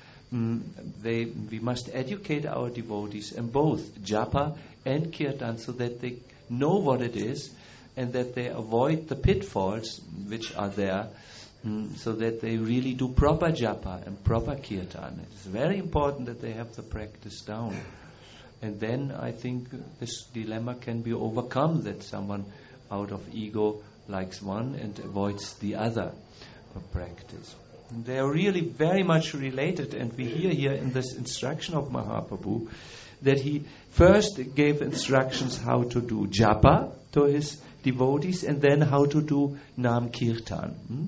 We must educate our devotees in both japa and kirtan so that they know what it is and that they avoid the pitfalls which are there, so that they really do proper japa and proper kirtan. It's very important that they have the practice down. And then I think this dilemma can be overcome, that someone out of ego likes one and avoids the other practice. And they are really very much related, and we hear here in this instruction of Mahaprabhu that he first gave instructions how to do japa to his devotees and then how to do Nam Kirtan.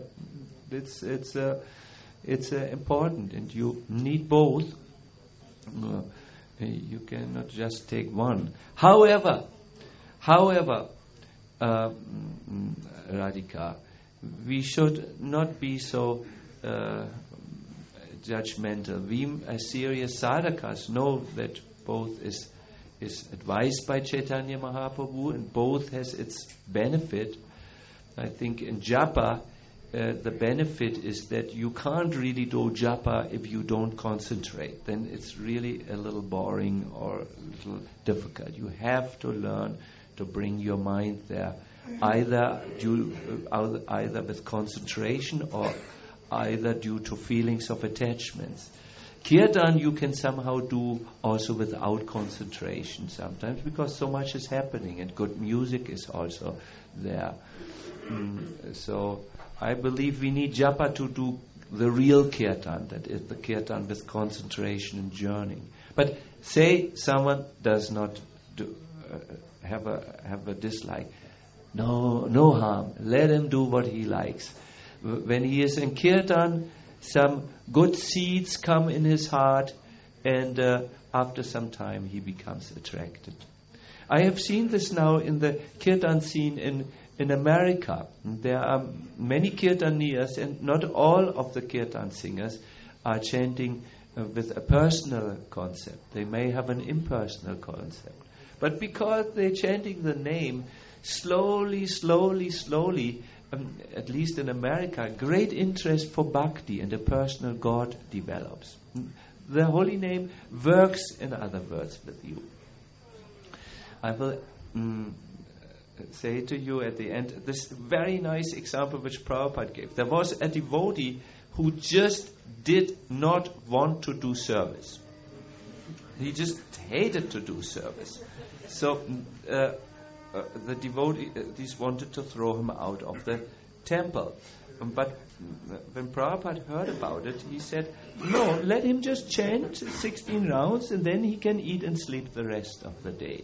It's important, and you need both. You cannot just take one. However, Radhika, we should not be so judgmental. We, as serious sadhakas, know that both is advised by Chaitanya Mahaprabhu and both has its benefit. I think in japa, the benefit is that you can't really do japa if you don't concentrate. Then it's really a little boring or a little difficult. You have to learn to bring your mind there, either with concentration or either due to feelings of attachments. Kirtan you can somehow do also without concentration sometimes, because so much is happening and good music is also there. So I believe we need japa to do the real kirtan, that is the kirtan with concentration and journeying. But say someone does not have a dislike. No harm. Let him do what he likes. When he is in kirtan, some good seeds come in his heart, and after some time he becomes attracted. I have seen this now in the kirtan scene in America. There are many kirtaniyas, and not all of the kirtan singers are chanting with a personal concept. They may have an impersonal concept. But because they're chanting the name, slowly, at least in America, great interest for bhakti and a personal God develops. The holy name works, in other words, with you. I will say to you at the end this very nice example which Prabhupada gave. There was a devotee who just did not want to do service. He just hated to do service. So the devotees wanted to throw him out of the temple. But when Prabhupada heard about it, he said, no, let him just chant 16 rounds and then he can eat and sleep the rest of the day.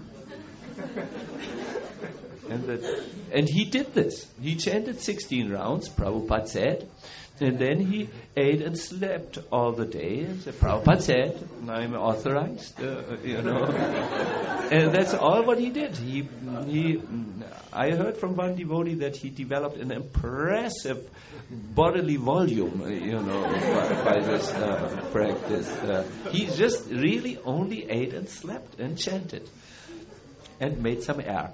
And he did this. He chanted 16 rounds, Prabhupada said, and then he ate and slept all the day. And so Prabhupada said, I'm authorized, And that's all what he did. I heard from one devotee that he developed an impressive bodily volume, by this practice. He just really only ate and slept and chanted. And made some air.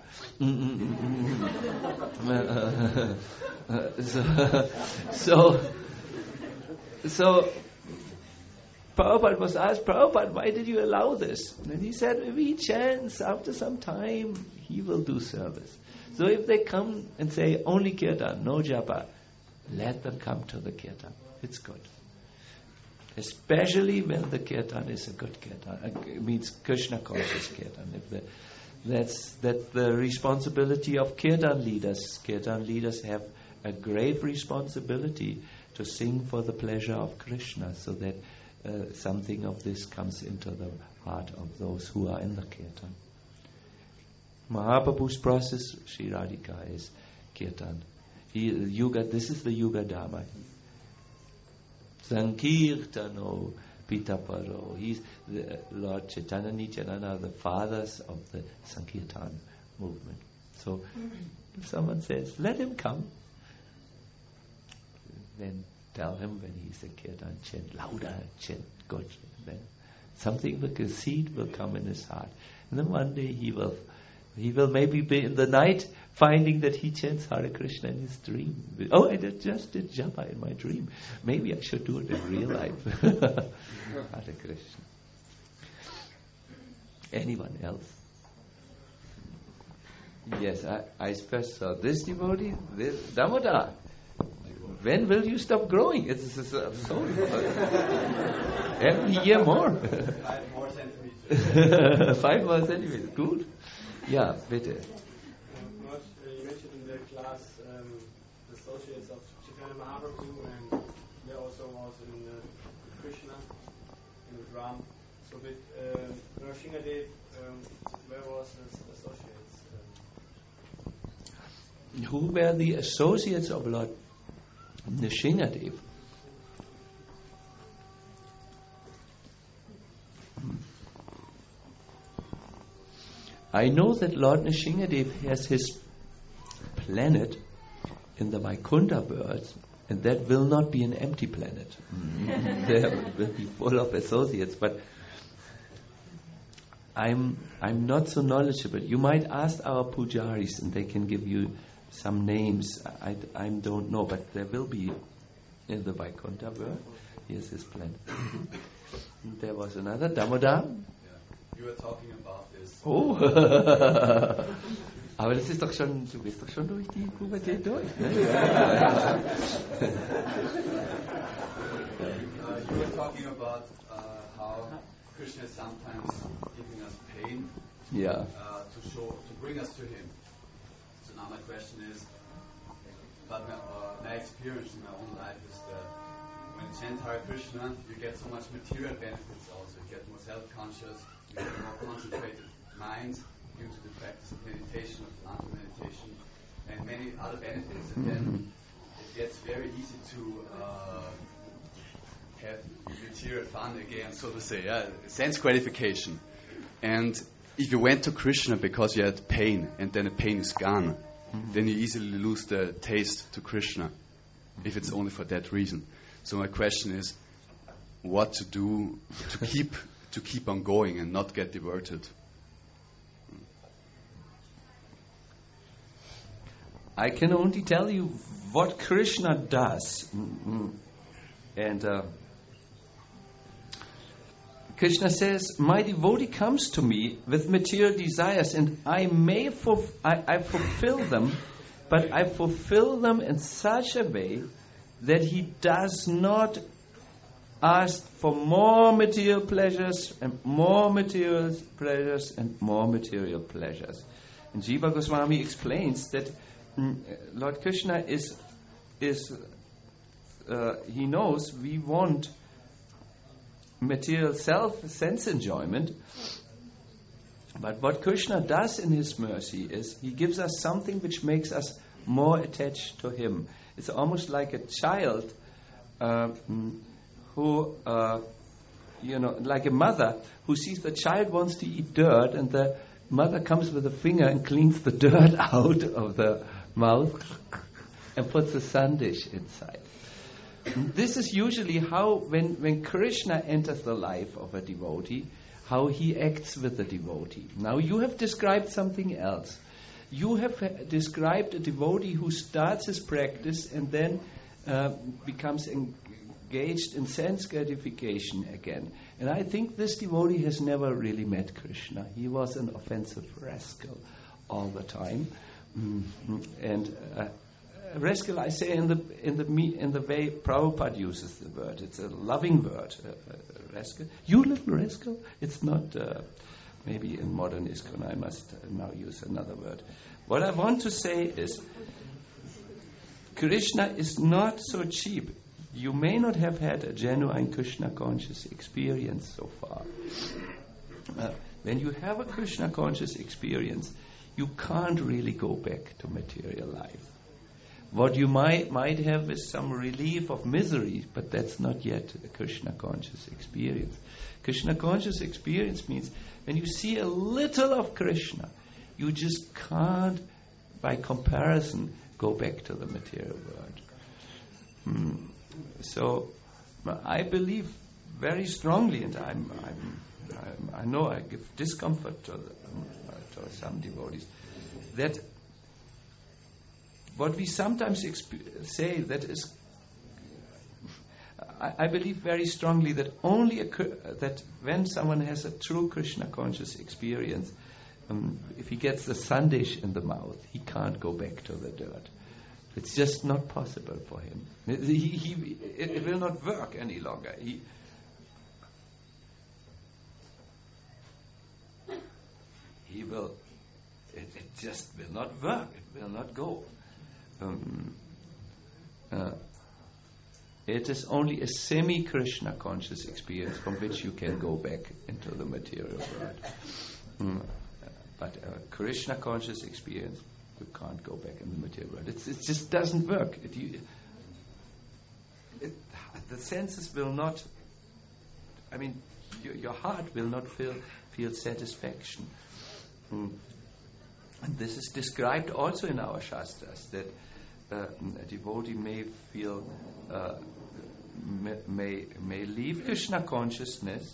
So Prabhupada was asked, Prabhupada, why did you allow this? And he said, if he chants, after some time, he will do service. So if they come and say, only kirtan, no japa, let them come to the kirtan. It's good. Especially when the kirtan is a good kirtan. It means Krishna conscious kirtan. That's the responsibility of kirtan leaders. Kirtan leaders have a great responsibility to sing for the pleasure of Krishna, so that something of this comes into the heart of those who are in the kirtan. Mahaprabhu's process, Sri Radhika, is kirtan. This is the Yuga Dharma. Sankirtano Pitaparo. He's the Lord Chaitanya, Nityananda, the fathers of the Sankirtan movement. So if someone says, let him come, then tell him when he's a kirtan, chant louder, chant good. Then something like a seed will come in his heart. And then one day he will maybe be in the night finding that he chants Hare Krishna in his dream. Oh, I just did japa in my dream. Maybe I should do it in real life. Hare Krishna. Anyone else? Yes, I first saw this devotee, this Damodar. When will you stop growing? It's so every year more. 5 more centimeters. 5 more centimeters. Good. Yeah, bitte. You mentioned in the class the associates of Chaitanya Mahaprabhu, and there also was in Krishna, in the Ram. So with Nrsimhadev, where was his associates? Who were the associates of Lord Nrsimhadev? I know that Lord Nrsimhadev has his planet in the Vaikuntha world, and that will not be an empty planet. There will be full of associates, but I'm not so knowledgeable. You might ask our pujaris, and they can give you some names. I don't know, but there will be in the Vaikuntha world. Here's his planet. There was another Damodar. You were talking about this. Oh, aber das ist doch schon, du bist doch schon durch die Pubertät durch. Ne? You were talking about how Krishna is sometimes giving us pain to bring us to Him. So now my question is, but my experience in my own life is that when you chant Hare Krishna, you get so much material benefits also. You get more self-conscious, you get a more concentrated mind due to the practice of meditation, of mantra meditation, and many other benefits. And then it gets very easy to have material fun again, so to say, sense gratification. And if you went to Krishna because you had pain, and then the pain is gone, then you easily lose the taste to Krishna, if it's only for that reason. So my question is, what to do to keep on going and not get diverted? I can only tell you what Krishna does. And Krishna says, my devotee comes to me with material desires, and I fulfill them, but I fulfill them in such a way that he does not ask for more material pleasures and more material pleasures and more material pleasures. And Jiva Goswami explains that Lord Krishna he knows we want material sense enjoyment, but what Krishna does in his mercy is he gives us something which makes us more attached to him. It's almost like a child who, like a mother who sees the child wants to eat dirt, and the mother comes with a finger and cleans the dirt out of the mouth and puts the sandish inside. This is usually how, when Krishna enters the life of a devotee, how he acts with the devotee. Now you have described something else. You have described a devotee who starts his practice and then becomes engaged in sense gratification again. And I think this devotee has never really met Krishna. He was an offensive rascal all the time. And rascal, I say in the way Prabhupada uses the word. It's a loving word, rascal. You little rascal. It's not. Maybe in modern ISKCON I must now use another word. What I want to say is, Krishna is not so cheap. You may not have had a genuine Krishna conscious experience so far. When you have a Krishna conscious experience, you can't really go back to material life. What you might have is some relief of misery, but that's not yet a Krishna conscious experience. Krishna conscious experience means when you see a little of Krishna, you just can't, by comparison, go back to the material world. So I believe very strongly, and I know I give discomfort to some devotees, that what we sometimes say, that is, I believe very strongly that that when someone has a true Krishna conscious experience, if he gets the sandesh in the mouth, he can't go back to the dirt. It's just not possible for him. It will not work any longer. He will. It just will not work. It will not go. It is only a semi-Krishna conscious experience from which you can go back into the material world. But a Krishna conscious experience, you can't go back in the material world. It just doesn't work. The senses will not. I mean, your heart will not feel satisfaction. And this is described also in our Shastras, that a devotee may feel, may leave Krishna consciousness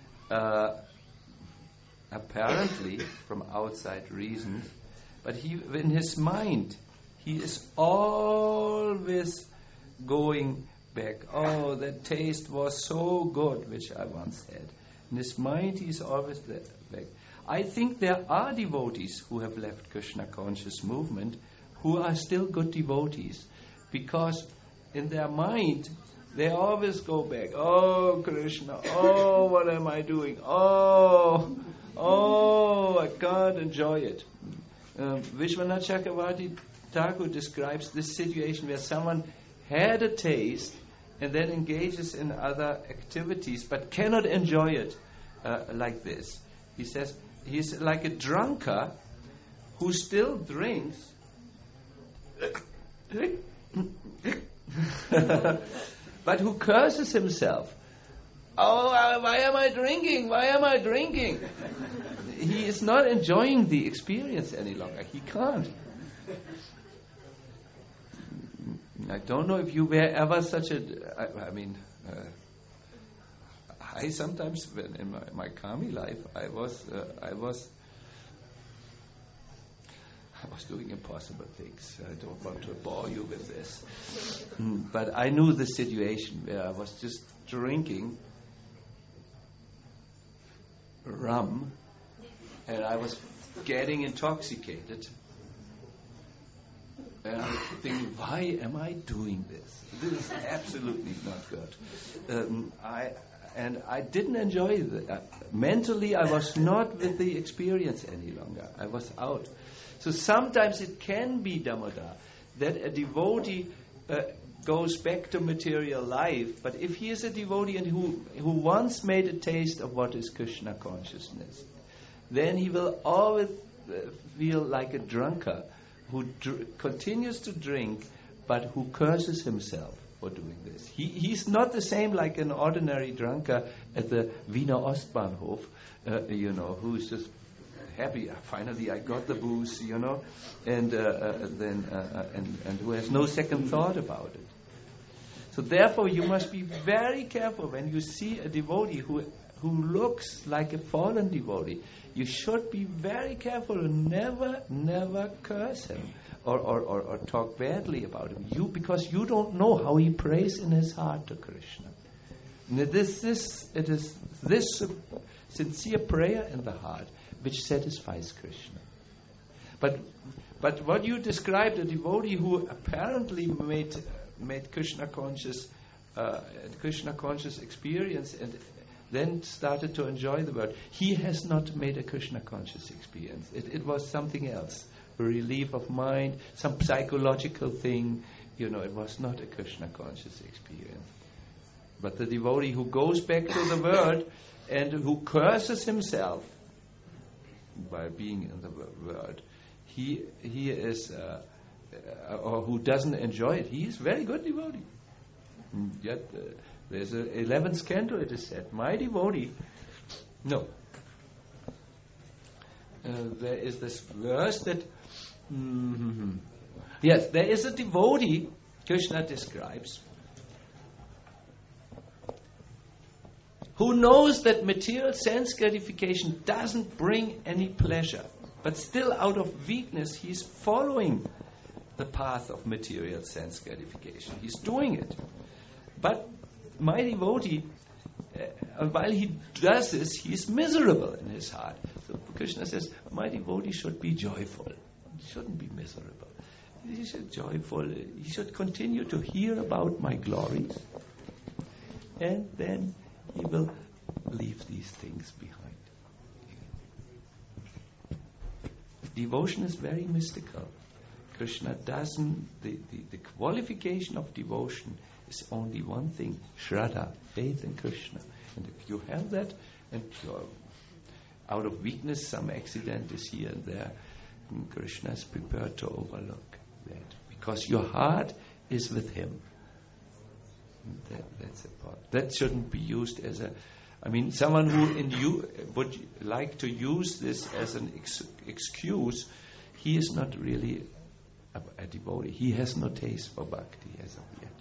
apparently from outside reasons, but in his mind, he is always going back. Oh, that taste was so good, which I once had. In his mind, he is always back. I think there are devotees who have left Krishna conscious movement who are still good devotees, because in their mind they always go back. Oh, Krishna, oh, what am I doing? Oh, I can't enjoy it. Vishwanath Chakravarti Thakur describes this situation where someone had a taste and then engages in other activities but cannot enjoy it like this. He says he's like a drunkard who still drinks but who curses himself. Oh, why am I drinking? Why am I drinking? He is not enjoying the experience any longer. He can't. I don't know if you were ever such a... I sometimes, when in my Kami life, I was doing impossible things. I don't want to bore you with this. But I knew the situation where I was just drinking rum and I was getting intoxicated. And I was thinking, why am I doing this? This is absolutely not good. I didn't enjoy it. Mentally, I was not with the experience any longer. I was out. So sometimes it can be, Damodar, that a devotee goes back to material life, but if he is a devotee and who once made a taste of what is Krishna consciousness, then he will always feel like a drunkard who continues to drink, but who curses himself for doing this. He's not the same like an ordinary drunkard at the Wiener Ostbahnhof, who's just happy. Finally, I got the booze, and who has no second thought about it. So therefore, you must be very careful when you see a devotee who looks like a fallen devotee. You should be very careful and never curse him or talk badly about him. Because you don't know how he prays in his heart to Krishna. And it is this sincere prayer in the heart which satisfies Krishna. But what you described, a devotee who apparently made Krishna conscious experience and then started to enjoy the world. He has not made a Krishna conscious experience. It was something else, a relief of mind, some psychological thing. It was not a Krishna conscious experience. But the devotee who goes back to the world and who curses himself by being in the world, he is, or who doesn't enjoy it, he is very good devotee. Yet there's an 11th canto, it is said, my devotee. No. There is this verse that. Yes, there is a devotee, Krishna describes, who knows that material sense gratification doesn't bring any pleasure, but still out of weakness he is following the path of material sense gratification. He's doing it. But my devotee, while he does this, he is miserable in his heart. So Krishna says, my devotee should be joyful. He shouldn't be miserable. He should be joyful. He should continue to hear about my glories. And then he will leave these things behind. Devotion is very mystical. Krishna doesn't, the qualification of devotion is only one thing, Shraddha, faith in Krishna. And if you have that, and you're out of weakness, some accident is here and there, Krishna is prepared to overlook that. Because your heart is with him. That's important. That shouldn't be used as someone who would like to use this as an excuse, he is not really a devotee. He has no taste for bhakti as of yet.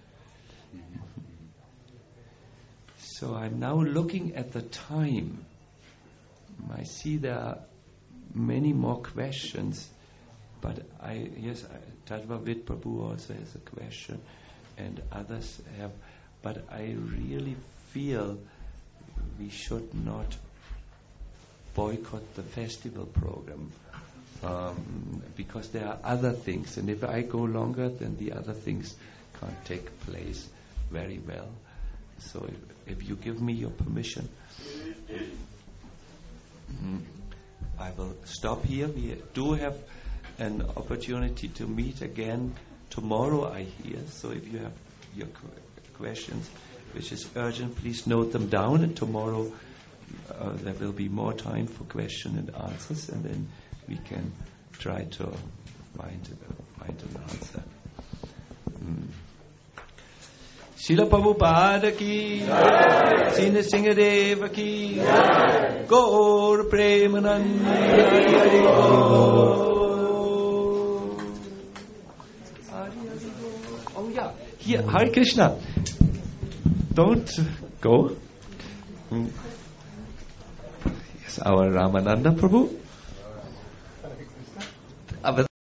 So I'm now looking at the time. I see there are many more questions, but Tadvavid Prabhu also has a question, and others have. But I really feel we should not boycott the festival program because there are other things, and if I go longer, then the other things can't take place very well. So if you give me your permission, I I will stop here. We do have an opportunity to meet again tomorrow, I hear. So if you have your questions, which is urgent, please note them down. And tomorrow there will be more time for question and answers, and then we can try to find an answer. Srila Prabhupada ki Jai, Srila Singadeva ki Jai, Gaur Premanand Hari Hari Bol. Oh yeah, here, Hare Krishna. Don't go. Yes, our Ramananda Prabhu.